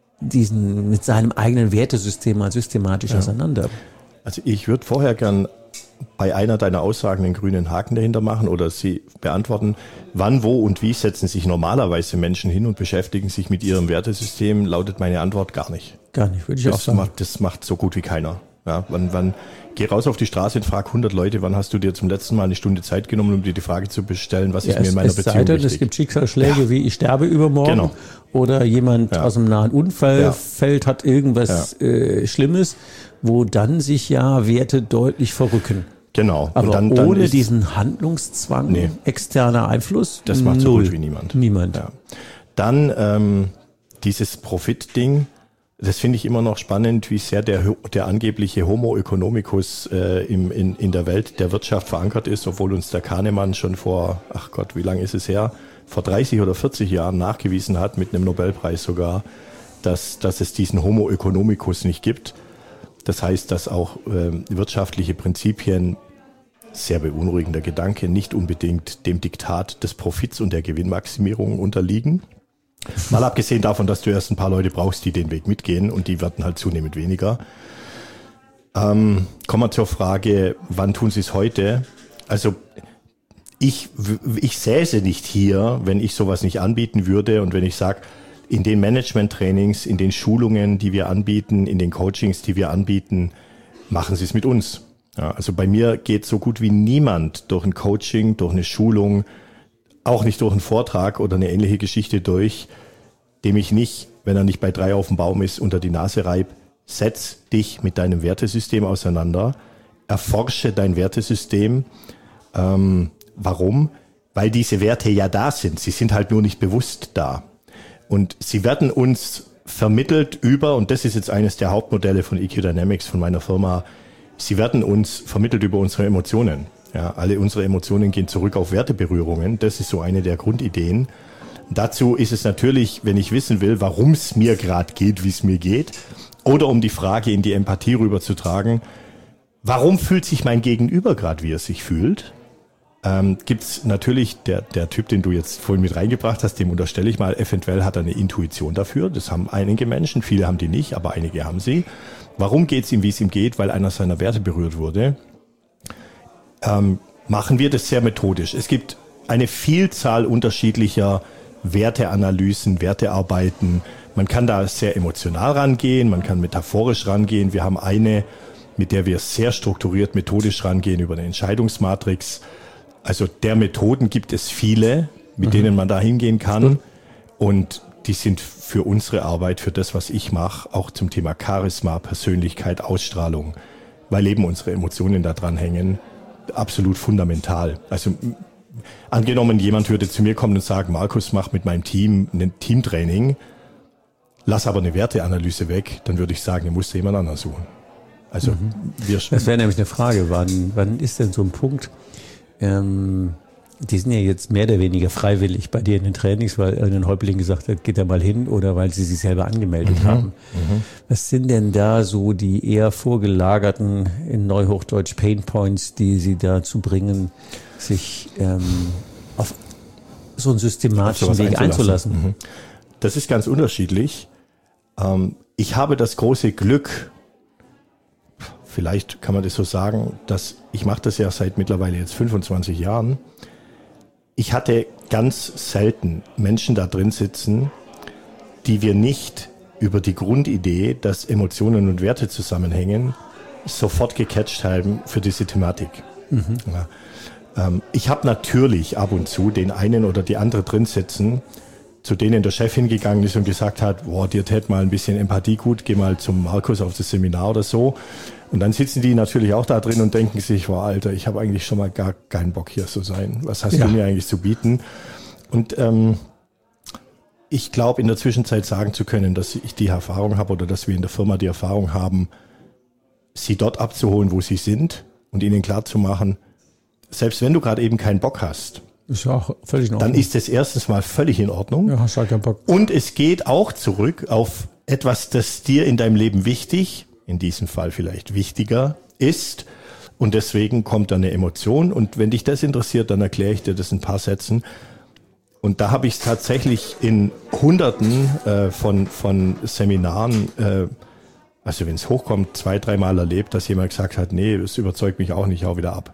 diesen, mit seinem eigenen Wertesystem mal systematisch ja. auseinander? Also ich würde vorher gern bei einer deiner Aussagen den grünen Haken dahinter machen oder sie beantworten, wann, wo und wie setzen sich normalerweise Menschen hin und beschäftigen sich mit ihrem Wertesystem, lautet meine Antwort gar nicht. Gar nicht, würde ich das auch sagen. Macht, das macht so gut wie keiner. Ja, wann, wann, geh raus auf die Straße und frag hundert Leute, wann hast du dir zum letzten Mal eine Stunde Zeit genommen, um dir die Frage zu bestellen, was ja, ist mir in meiner Beziehung sei denn, wichtig? Es gibt Schicksalsschläge ja. wie ich sterbe übermorgen genau. oder jemand ja. aus einem nahen Unfall ja. fällt, hat irgendwas ja. äh, Schlimmes, wo dann sich ja Werte deutlich verrücken. Genau. Aber und dann, ohne dann ist, diesen Handlungszwang, nee. externer Einfluss, das macht so gut wie niemand. Niemand. Ja. Dann ähm, dieses Profit-Ding, das finde ich immer noch spannend, wie sehr der, der angebliche Homo economicus äh, im, in, in der Welt der Wirtschaft verankert ist, obwohl uns der Kahnemann schon vor, ach Gott, wie lange ist es her, vor dreißig oder vierzig Jahren nachgewiesen hat, mit einem Nobelpreis sogar, dass, dass es diesen Homo economicus nicht gibt. Das heißt, dass auch äh, wirtschaftliche Prinzipien, sehr beunruhigender Gedanke, nicht unbedingt dem Diktat des Profits und der Gewinnmaximierung unterliegen. Mal abgesehen davon, dass du erst ein paar Leute brauchst, die den Weg mitgehen und die werden halt zunehmend weniger. Ähm, kommen wir zur Frage, wann tun sie es heute? Also ich, ich säße nicht hier, wenn ich sowas nicht anbieten würde und wenn ich sage, in den Management-Trainings, in den Schulungen, die wir anbieten, in den Coachings, die wir anbieten, machen Sie es mit uns. Ja, also bei mir geht so gut wie niemand durch ein Coaching, durch eine Schulung, auch nicht durch einen Vortrag oder eine ähnliche Geschichte durch, dem ich nicht, wenn er nicht bei drei auf dem Baum ist, unter die Nase reib. Setz dich mit deinem Wertesystem auseinander, erforsche dein Wertesystem. Ähm, warum? Weil diese Werte ja da sind. Sie sind halt nur nicht bewusst da. Und sie werden uns vermittelt über, und das ist jetzt eines der Hauptmodelle von E Q Dynamics, von meiner Firma, sie werden uns vermittelt über unsere Emotionen. Ja, alle unsere Emotionen gehen zurück auf Werteberührungen. Das ist so eine der Grundideen. Dazu ist es natürlich, wenn ich wissen will, warum es mir gerade geht, wie es mir geht, oder um die Frage in die Empathie rüberzutragen, warum fühlt sich mein Gegenüber gerade, wie er sich fühlt? Ähm, gibt's natürlich, der, der Typ, den du jetzt vorhin mit reingebracht hast, dem unterstelle ich mal, eventuell hat er eine Intuition dafür. Das haben einige Menschen, viele haben die nicht, aber einige haben sie. Warum geht's ihm, wie es ihm geht? Weil einer seiner Werte berührt wurde. Ähm, machen wir das sehr methodisch. Es gibt eine Vielzahl unterschiedlicher Werteanalysen, Wertearbeiten. Man kann da sehr emotional rangehen, man kann metaphorisch rangehen. Wir haben eine, mit der wir sehr strukturiert, methodisch rangehen über eine Entscheidungsmatrix. Also der Methoden gibt es viele, mit mhm. denen man da hingehen kann. Mhm. Und die sind für unsere Arbeit, für das, was ich mache, auch zum Thema Charisma, Persönlichkeit, Ausstrahlung, weil eben unsere Emotionen da dran hängen, absolut fundamental. Also angenommen, jemand würde zu mir kommen und sagen, Markus, mach mit meinem Team ein Teamtraining, lass aber eine Werteanalyse weg, dann würde ich sagen, ihr musst jemand anderen suchen. Also mhm. wir Das wäre nämlich eine Frage, wann, wann ist denn so ein Punkt, ähm, die sind ja jetzt mehr oder weniger freiwillig bei dir in den Trainings, weil irgendein Häuptling gesagt hat, geht da mal hin oder weil sie sich selber angemeldet mhm. haben. Mhm. Was sind denn da so die eher vorgelagerten, in Neuhochdeutsch Pain Points, die sie dazu bringen, sich ähm, auf so einen systematischen Weg einzulassen. einzulassen. Das ist ganz unterschiedlich. Ähm, ich habe das große Glück, vielleicht kann man das so sagen, dass ich mache das ja seit mittlerweile jetzt fünfundzwanzig Jahren. Ich hatte ganz selten Menschen da drin sitzen, die wir nicht über die Grundidee, dass Emotionen und Werte zusammenhängen, sofort gecatcht haben für diese Thematik. Mhm. Ja. Ähm, ich habe natürlich ab und zu den einen oder die andere drin sitzen, zu denen der Chef hingegangen ist und gesagt hat, boah, dir tät mal ein bisschen Empathie gut, geh mal zum Markus auf das Seminar oder so. Und dann sitzen die natürlich auch da drin und denken sich, boah, Alter, ich habe eigentlich schon mal gar keinen Bock hier zu sein. Was hast ja. du mir eigentlich zu bieten? Und ähm, ich glaube, in der Zwischenzeit sagen zu können, dass ich die Erfahrung habe oder dass wir in der Firma die Erfahrung haben, sie dort abzuholen, wo sie sind und ihnen klarzumachen, selbst wenn du gerade eben keinen Bock hast, ist ja auch völlig in Ordnung. Dann ist es erstens mal völlig in Ordnung. Ja, hast halt keinen Bock. Und es geht auch zurück auf etwas, das dir in deinem Leben wichtig, in diesem Fall vielleicht wichtiger ist. Und deswegen kommt da eine Emotion. Und wenn dich das interessiert, dann erkläre ich dir das in ein paar Sätzen. Und da habe ich es tatsächlich in Hunderten äh, von, von Seminaren, äh, also wenn es hochkommt, zwei, dreimal erlebt, dass jemand gesagt hat, nee, das überzeugt mich auch nicht, hau wieder ab.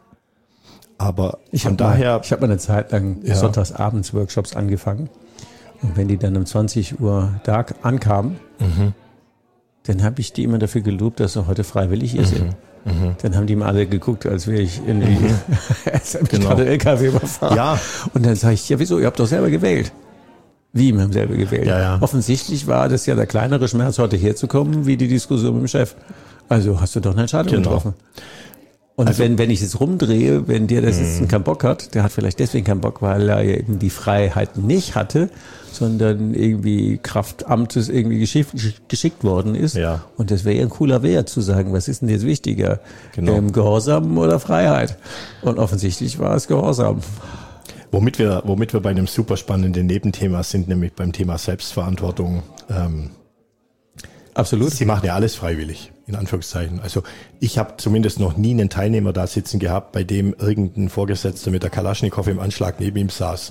Aber ich von hab daher... Mal, ich habe mal eine Zeit lang ja. sonntagsabends Workshops angefangen. Und wenn die dann um zwanzig Uhr da ankamen, mhm. dann habe ich die immer dafür gelobt, dass sie heute freiwillig hier mhm. sind. Mhm. Dann haben die mal alle geguckt, als wäre ich in die mhm. als hätte genau. gerade L K W überfahren. Ja. Und dann sage ich, ja wieso, ihr habt doch selber gewählt. Wie, wir haben selber gewählt. Ja, ja. Offensichtlich war das ja der kleinere Schmerz, heute herzukommen, wie die Diskussion mit dem Chef. Also hast du doch eine Entscheidung genau. getroffen. Und also, wenn, wenn ich es rumdrehe, wenn der, der sitzen keinen Bock hat, der hat vielleicht deswegen keinen Bock, weil er eben die Freiheit nicht hatte, sondern irgendwie Kraft Amtes irgendwie geschickt, geschickt worden ist. Ja. Und das wäre ja ein cooler Wert zu sagen, was ist denn jetzt wichtiger? Genau. Ähm, Gehorsam oder Freiheit? Und offensichtlich war es Gehorsam. Womit wir, womit wir bei einem super spannenden Nebenthema sind, nämlich beim Thema Selbstverantwortung. Ähm, Absolut. Sie machen ja alles freiwillig, in Anführungszeichen. Also ich habe zumindest noch nie einen Teilnehmer da sitzen gehabt, bei dem irgendein Vorgesetzter mit der Kalaschnikow im Anschlag neben ihm saß.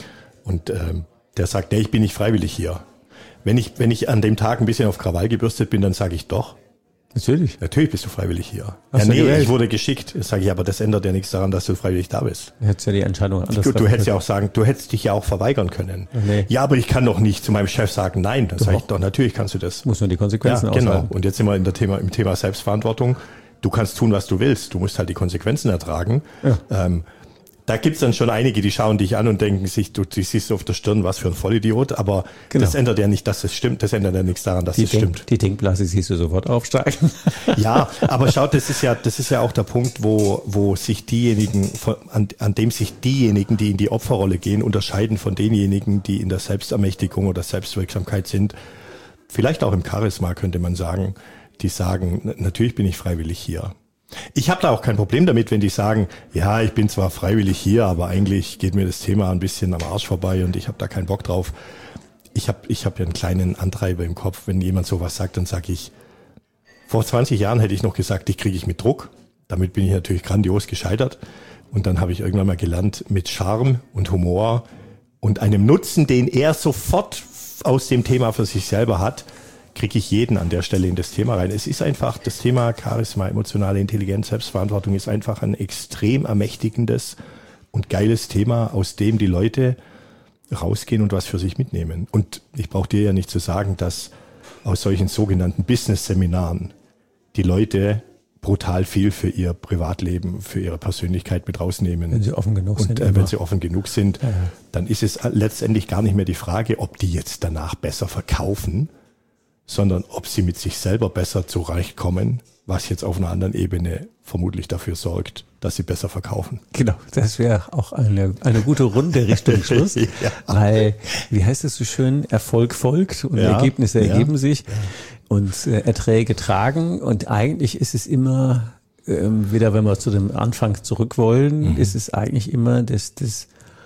Und ähm, der sagt, nee, ich bin nicht freiwillig hier. Wenn ich, wenn ich an dem Tag ein bisschen auf Krawall gebürstet bin, dann sage ich doch. Natürlich. Natürlich bist du freiwillig hier. Hast ja, nee, gewählt? Ich wurde geschickt. Das sage ich, aber das ändert ja nichts daran, dass du freiwillig da bist. Du hättest ja die Entscheidung anders Du, du hättest ja auch sagen, du hättest dich ja auch verweigern können. Nee. Ja, aber ich kann doch nicht zu meinem Chef sagen, nein. Dann sage ich doch, natürlich kannst du das. Muss nur die Konsequenzen ja, genau. aushalten. Und jetzt sind wir in der Thema, im Thema Selbstverantwortung. Du kannst tun, was du willst. Du musst halt die Konsequenzen ertragen. Ja. Ähm, da gibt's dann schon einige, die schauen dich an und denken sich, du, du siehst auf der Stirn, was für ein Vollidiot. Aber genau. das ändert ja nicht, dass es stimmt. Das ändert ja nichts daran, dass die es Denk, stimmt. Die Denkblase siehst du sofort aufsteigen. Ja, aber schaut, das ist ja, das ist ja auch der Punkt, wo, wo sich diejenigen, an, an dem sich diejenigen, die in die Opferrolle gehen, unterscheiden von denjenigen, die in der Selbstermächtigung oder Selbstwirksamkeit sind. Vielleicht auch im Charisma, könnte man sagen, die sagen, natürlich bin ich freiwillig hier. Ich habe da auch kein Problem damit, wenn die sagen, ja, ich bin zwar freiwillig hier, aber eigentlich geht mir das Thema ein bisschen am Arsch vorbei und ich habe da keinen Bock drauf. Ich habe ich hab ja einen kleinen Antreiber im Kopf. Wenn jemand sowas sagt, dann sage ich, vor zwanzig Jahren hätte ich noch gesagt, dich kriege ich mit Druck. Damit bin ich natürlich grandios gescheitert. Und dann habe ich irgendwann mal gelernt, mit Charme und Humor und einem Nutzen, den er sofort aus dem Thema für sich selber hat, kriege ich jeden an der Stelle in das Thema rein. Es ist einfach, das Thema Charisma, emotionale Intelligenz, Selbstverantwortung ist einfach ein extrem ermächtigendes und geiles Thema, aus dem die Leute rausgehen und was für sich mitnehmen. Und ich brauche dir ja nicht zu sagen, dass aus solchen sogenannten Business-Seminaren die Leute brutal viel für ihr Privatleben, für ihre Persönlichkeit mit rausnehmen. Wenn sie offen genug und, sind. Und äh, wenn sie offen genug sind, ja, ja. dann ist es letztendlich gar nicht mehr die Frage, ob die jetzt danach besser verkaufen, sondern ob sie mit sich selber besser zurechtkommen, was jetzt auf einer anderen Ebene vermutlich dafür sorgt, dass sie besser verkaufen. Genau, das wäre auch eine, eine gute Runde Richtung Schluss, ja. Weil, wie heißt es so schön, Erfolg folgt und ja, Ergebnisse ja, ergeben sich ja. und äh, Erträge tragen und eigentlich ist es immer, ähm, wieder wenn wir zu dem Anfang zurück wollen, mhm. ist es eigentlich immer, dass das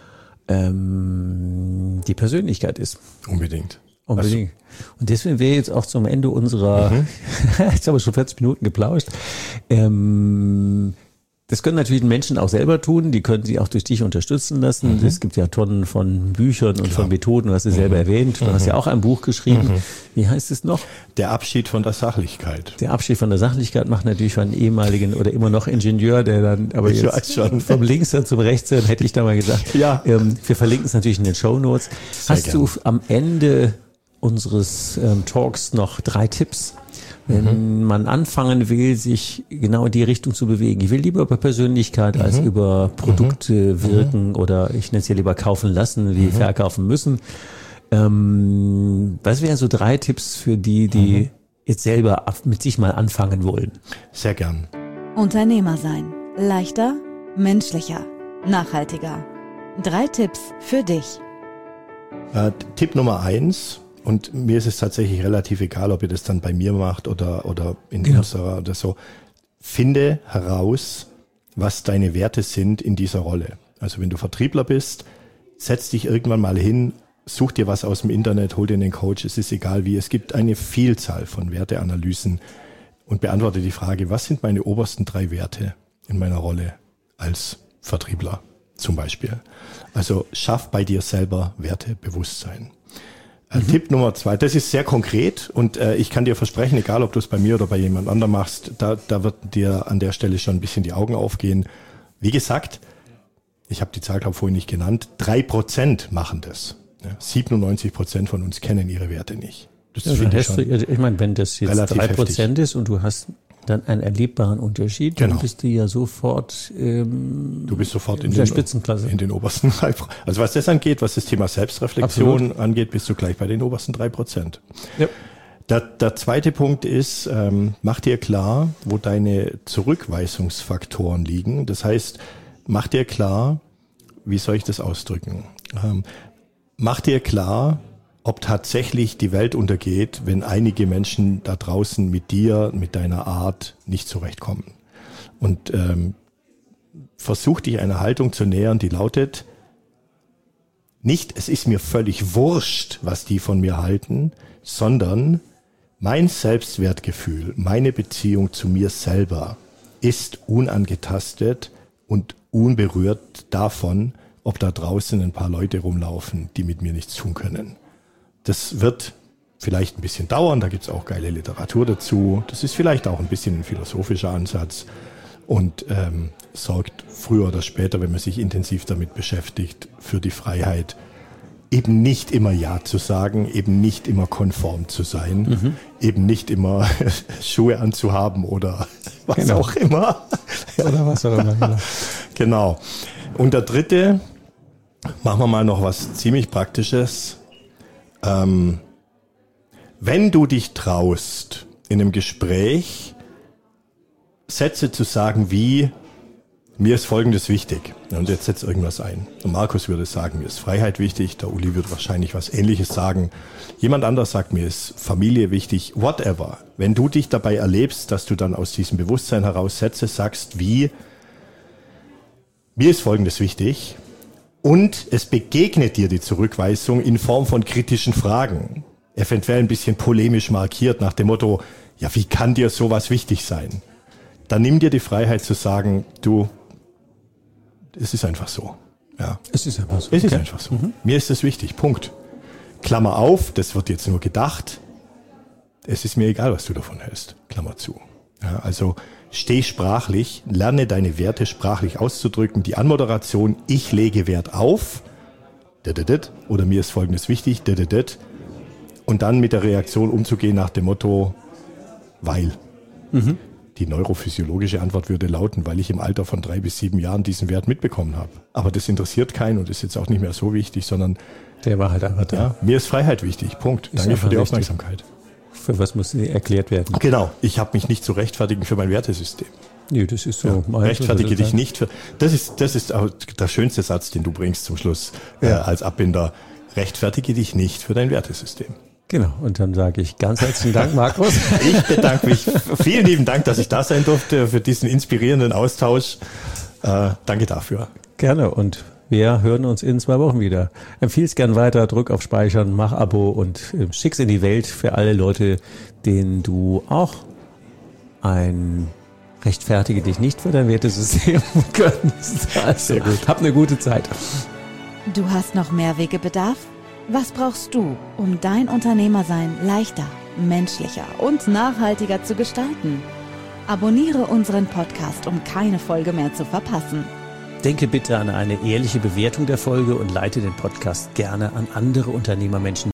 ähm, die Persönlichkeit ist. Unbedingt. Unbedingt. Und deswegen wäre jetzt auch zum Ende unserer, mhm. jetzt haben wir schon vierzig Minuten geplauscht, ähm, Das können natürlich Menschen auch selber tun, die können sich auch durch dich unterstützen lassen. Mhm. Es gibt ja Tonnen von Büchern und Klar. von Methoden, du hast es mhm. selber erwähnt. Du mhm. hast ja auch ein Buch geschrieben. Mhm. Wie heißt es noch? Der Abschied von der Sachlichkeit. Der Abschied von der Sachlichkeit macht natürlich von einem ehemaligen oder immer noch Ingenieur, der dann aber ich jetzt schon. vom Linkshirn zum Rechtshirn, hätte ich da mal gesagt. Ja. Ähm, wir verlinken es natürlich in den Shownotes. Sehr hast gern. Du am Ende unseres ähm, Talks noch drei Tipps? Wenn mhm. man anfangen will, sich genau in die Richtung zu bewegen. Ich will lieber über Persönlichkeit mhm. als über Produkte mhm. wirken mhm. oder ich nenne es ja lieber kaufen lassen, wie mhm. verkaufen müssen. Ähm, was wären so drei Tipps für die, die mhm. jetzt selber mit sich mal anfangen wollen? Sehr gern. Unternehmer sein. Leichter, menschlicher, nachhaltiger. Drei Tipps für dich. Äh, Tipp Nummer eins. Und mir ist es tatsächlich relativ egal, ob ihr das dann bei mir macht oder, oder in genau. unserer oder so. Finde heraus, was deine Werte sind in dieser Rolle. Also wenn du Vertriebler bist, setz dich irgendwann mal hin, such dir was aus dem Internet, hol dir einen Coach, es ist egal wie. Es gibt eine Vielzahl von Werteanalysen und beantworte die Frage, was sind meine obersten drei Werte in meiner Rolle als Vertriebler zum Beispiel. Also schaff bei dir selber Wertebewusstsein. Mhm. Tipp Nummer zwei, das ist sehr konkret und äh, ich kann dir versprechen, egal ob du es bei mir oder bei jemand anderem machst, da, da wird dir an der Stelle schon ein bisschen die Augen aufgehen. Wie gesagt, ich habe die Zahl, glaube ich, vorhin nicht genannt, drei Prozent machen das. Ja, siebenundneunzig Prozent von uns kennen ihre Werte nicht. Das ja, finde ich schon du, ich meine, wenn das jetzt drei Prozent ist und du hast dann einen erlebbaren Unterschied, genau. dann bist du ja sofort ähm, du bist sofort in, in der den, Spitzenklasse. In den obersten drei. Also was das angeht, was das Thema Selbstreflexion Absolut. angeht, bist du gleich bei den obersten drei Prozent. Ja. Der, der zweite Punkt ist, ähm, mach dir klar, wo deine Zurückweisungsfaktoren liegen. Das heißt, mach dir klar, wie soll ich das ausdrücken? Ähm, mach dir klar, ob tatsächlich die Welt untergeht, wenn einige Menschen da draußen mit dir, mit deiner Art nicht zurechtkommen. Und ähm, versuch dich einer Haltung zu nähern, die lautet, nicht, es ist mir völlig wurscht, was die von mir halten, sondern mein Selbstwertgefühl, meine Beziehung zu mir selber ist unangetastet und unberührt davon, ob da draußen ein paar Leute rumlaufen, die mit mir nichts tun können. Das wird vielleicht ein bisschen dauern, da gibt's auch geile Literatur dazu. Das ist vielleicht auch ein bisschen ein philosophischer Ansatz und ähm, sorgt früher oder später, wenn man sich intensiv damit beschäftigt, für die Freiheit, eben nicht immer Ja zu sagen, eben nicht immer konform zu sein, mhm. eben nicht immer Schuhe anzuhaben oder was genau. auch immer. Oder was auch immer. Genau. genau. Und der dritte, machen wir mal noch was ziemlich Praktisches. Ähm, wenn du dich traust, in einem Gespräch Sätze zu sagen wie, mir ist Folgendes wichtig. Und jetzt setzt irgendwas ein. Der Markus würde sagen, mir ist Freiheit wichtig. Der Uli würde wahrscheinlich was Ähnliches sagen. Jemand anders sagt, mir ist Familie wichtig. Whatever. Wenn du dich dabei erlebst, dass du dann aus diesem Bewusstsein heraus Sätze sagst wie, mir ist Folgendes wichtig. Und es begegnet dir die Zurückweisung in Form von kritischen Fragen. Eventuell ein bisschen polemisch markiert nach dem Motto, ja, wie kann dir sowas wichtig sein? Dann nimm dir die Freiheit zu sagen, du, es ist einfach so. Ja. Es ist einfach so. Es ist okay. einfach so. Mhm. Mir ist das wichtig. Punkt. Klammer auf, das wird jetzt nur gedacht. Es ist mir egal, was du davon hältst. Klammer zu. Ja, also steh sprachlich, lerne deine Werte sprachlich auszudrücken. Die Anmoderation, ich lege Wert auf, oder mir ist Folgendes wichtig, und dann mit der Reaktion umzugehen nach dem Motto, weil. Mhm. Die neurophysiologische Antwort würde lauten, weil ich im Alter von drei bis sieben Jahren diesen Wert mitbekommen habe. Aber das interessiert keinen und ist jetzt auch nicht mehr so wichtig, sondern der war halt einfach da. Ja, mir ist Freiheit wichtig. Punkt. Ist Danke für die Aufmerksamkeit. Für was muss erklärt werden? Genau. Ich habe mich nicht zu rechtfertigen für mein Wertesystem. Nee, das ist so. Ja, rechtfertige dich nicht für. Das ist, das ist auch der schönste Satz, den du bringst zum Schluss ja. äh, als Abbinder. Rechtfertige dich nicht für dein Wertesystem. Genau, und dann sage ich ganz herzlichen Dank, Markus. Ich bedanke mich. Vielen lieben Dank, dass ich da sein durfte für diesen inspirierenden Austausch. Äh, danke dafür. Gerne und wir hören uns in zwei Wochen wieder. Empfiehl es gern weiter, drück auf Speichern, mach Abo und äh, schick's in die Welt für alle Leute, denen du auch ein rechtfertige dich nicht für dein Wertesystem. Also, hab eine gute Zeit. Du hast noch mehr Wegebedarf? Was brauchst du, um dein Unternehmersein leichter, menschlicher und nachhaltiger zu gestalten? Abonniere unseren Podcast, um keine Folge mehr zu verpassen. Denke bitte an eine ehrliche Bewertung der Folge und leite den Podcast gerne an andere Unternehmermenschen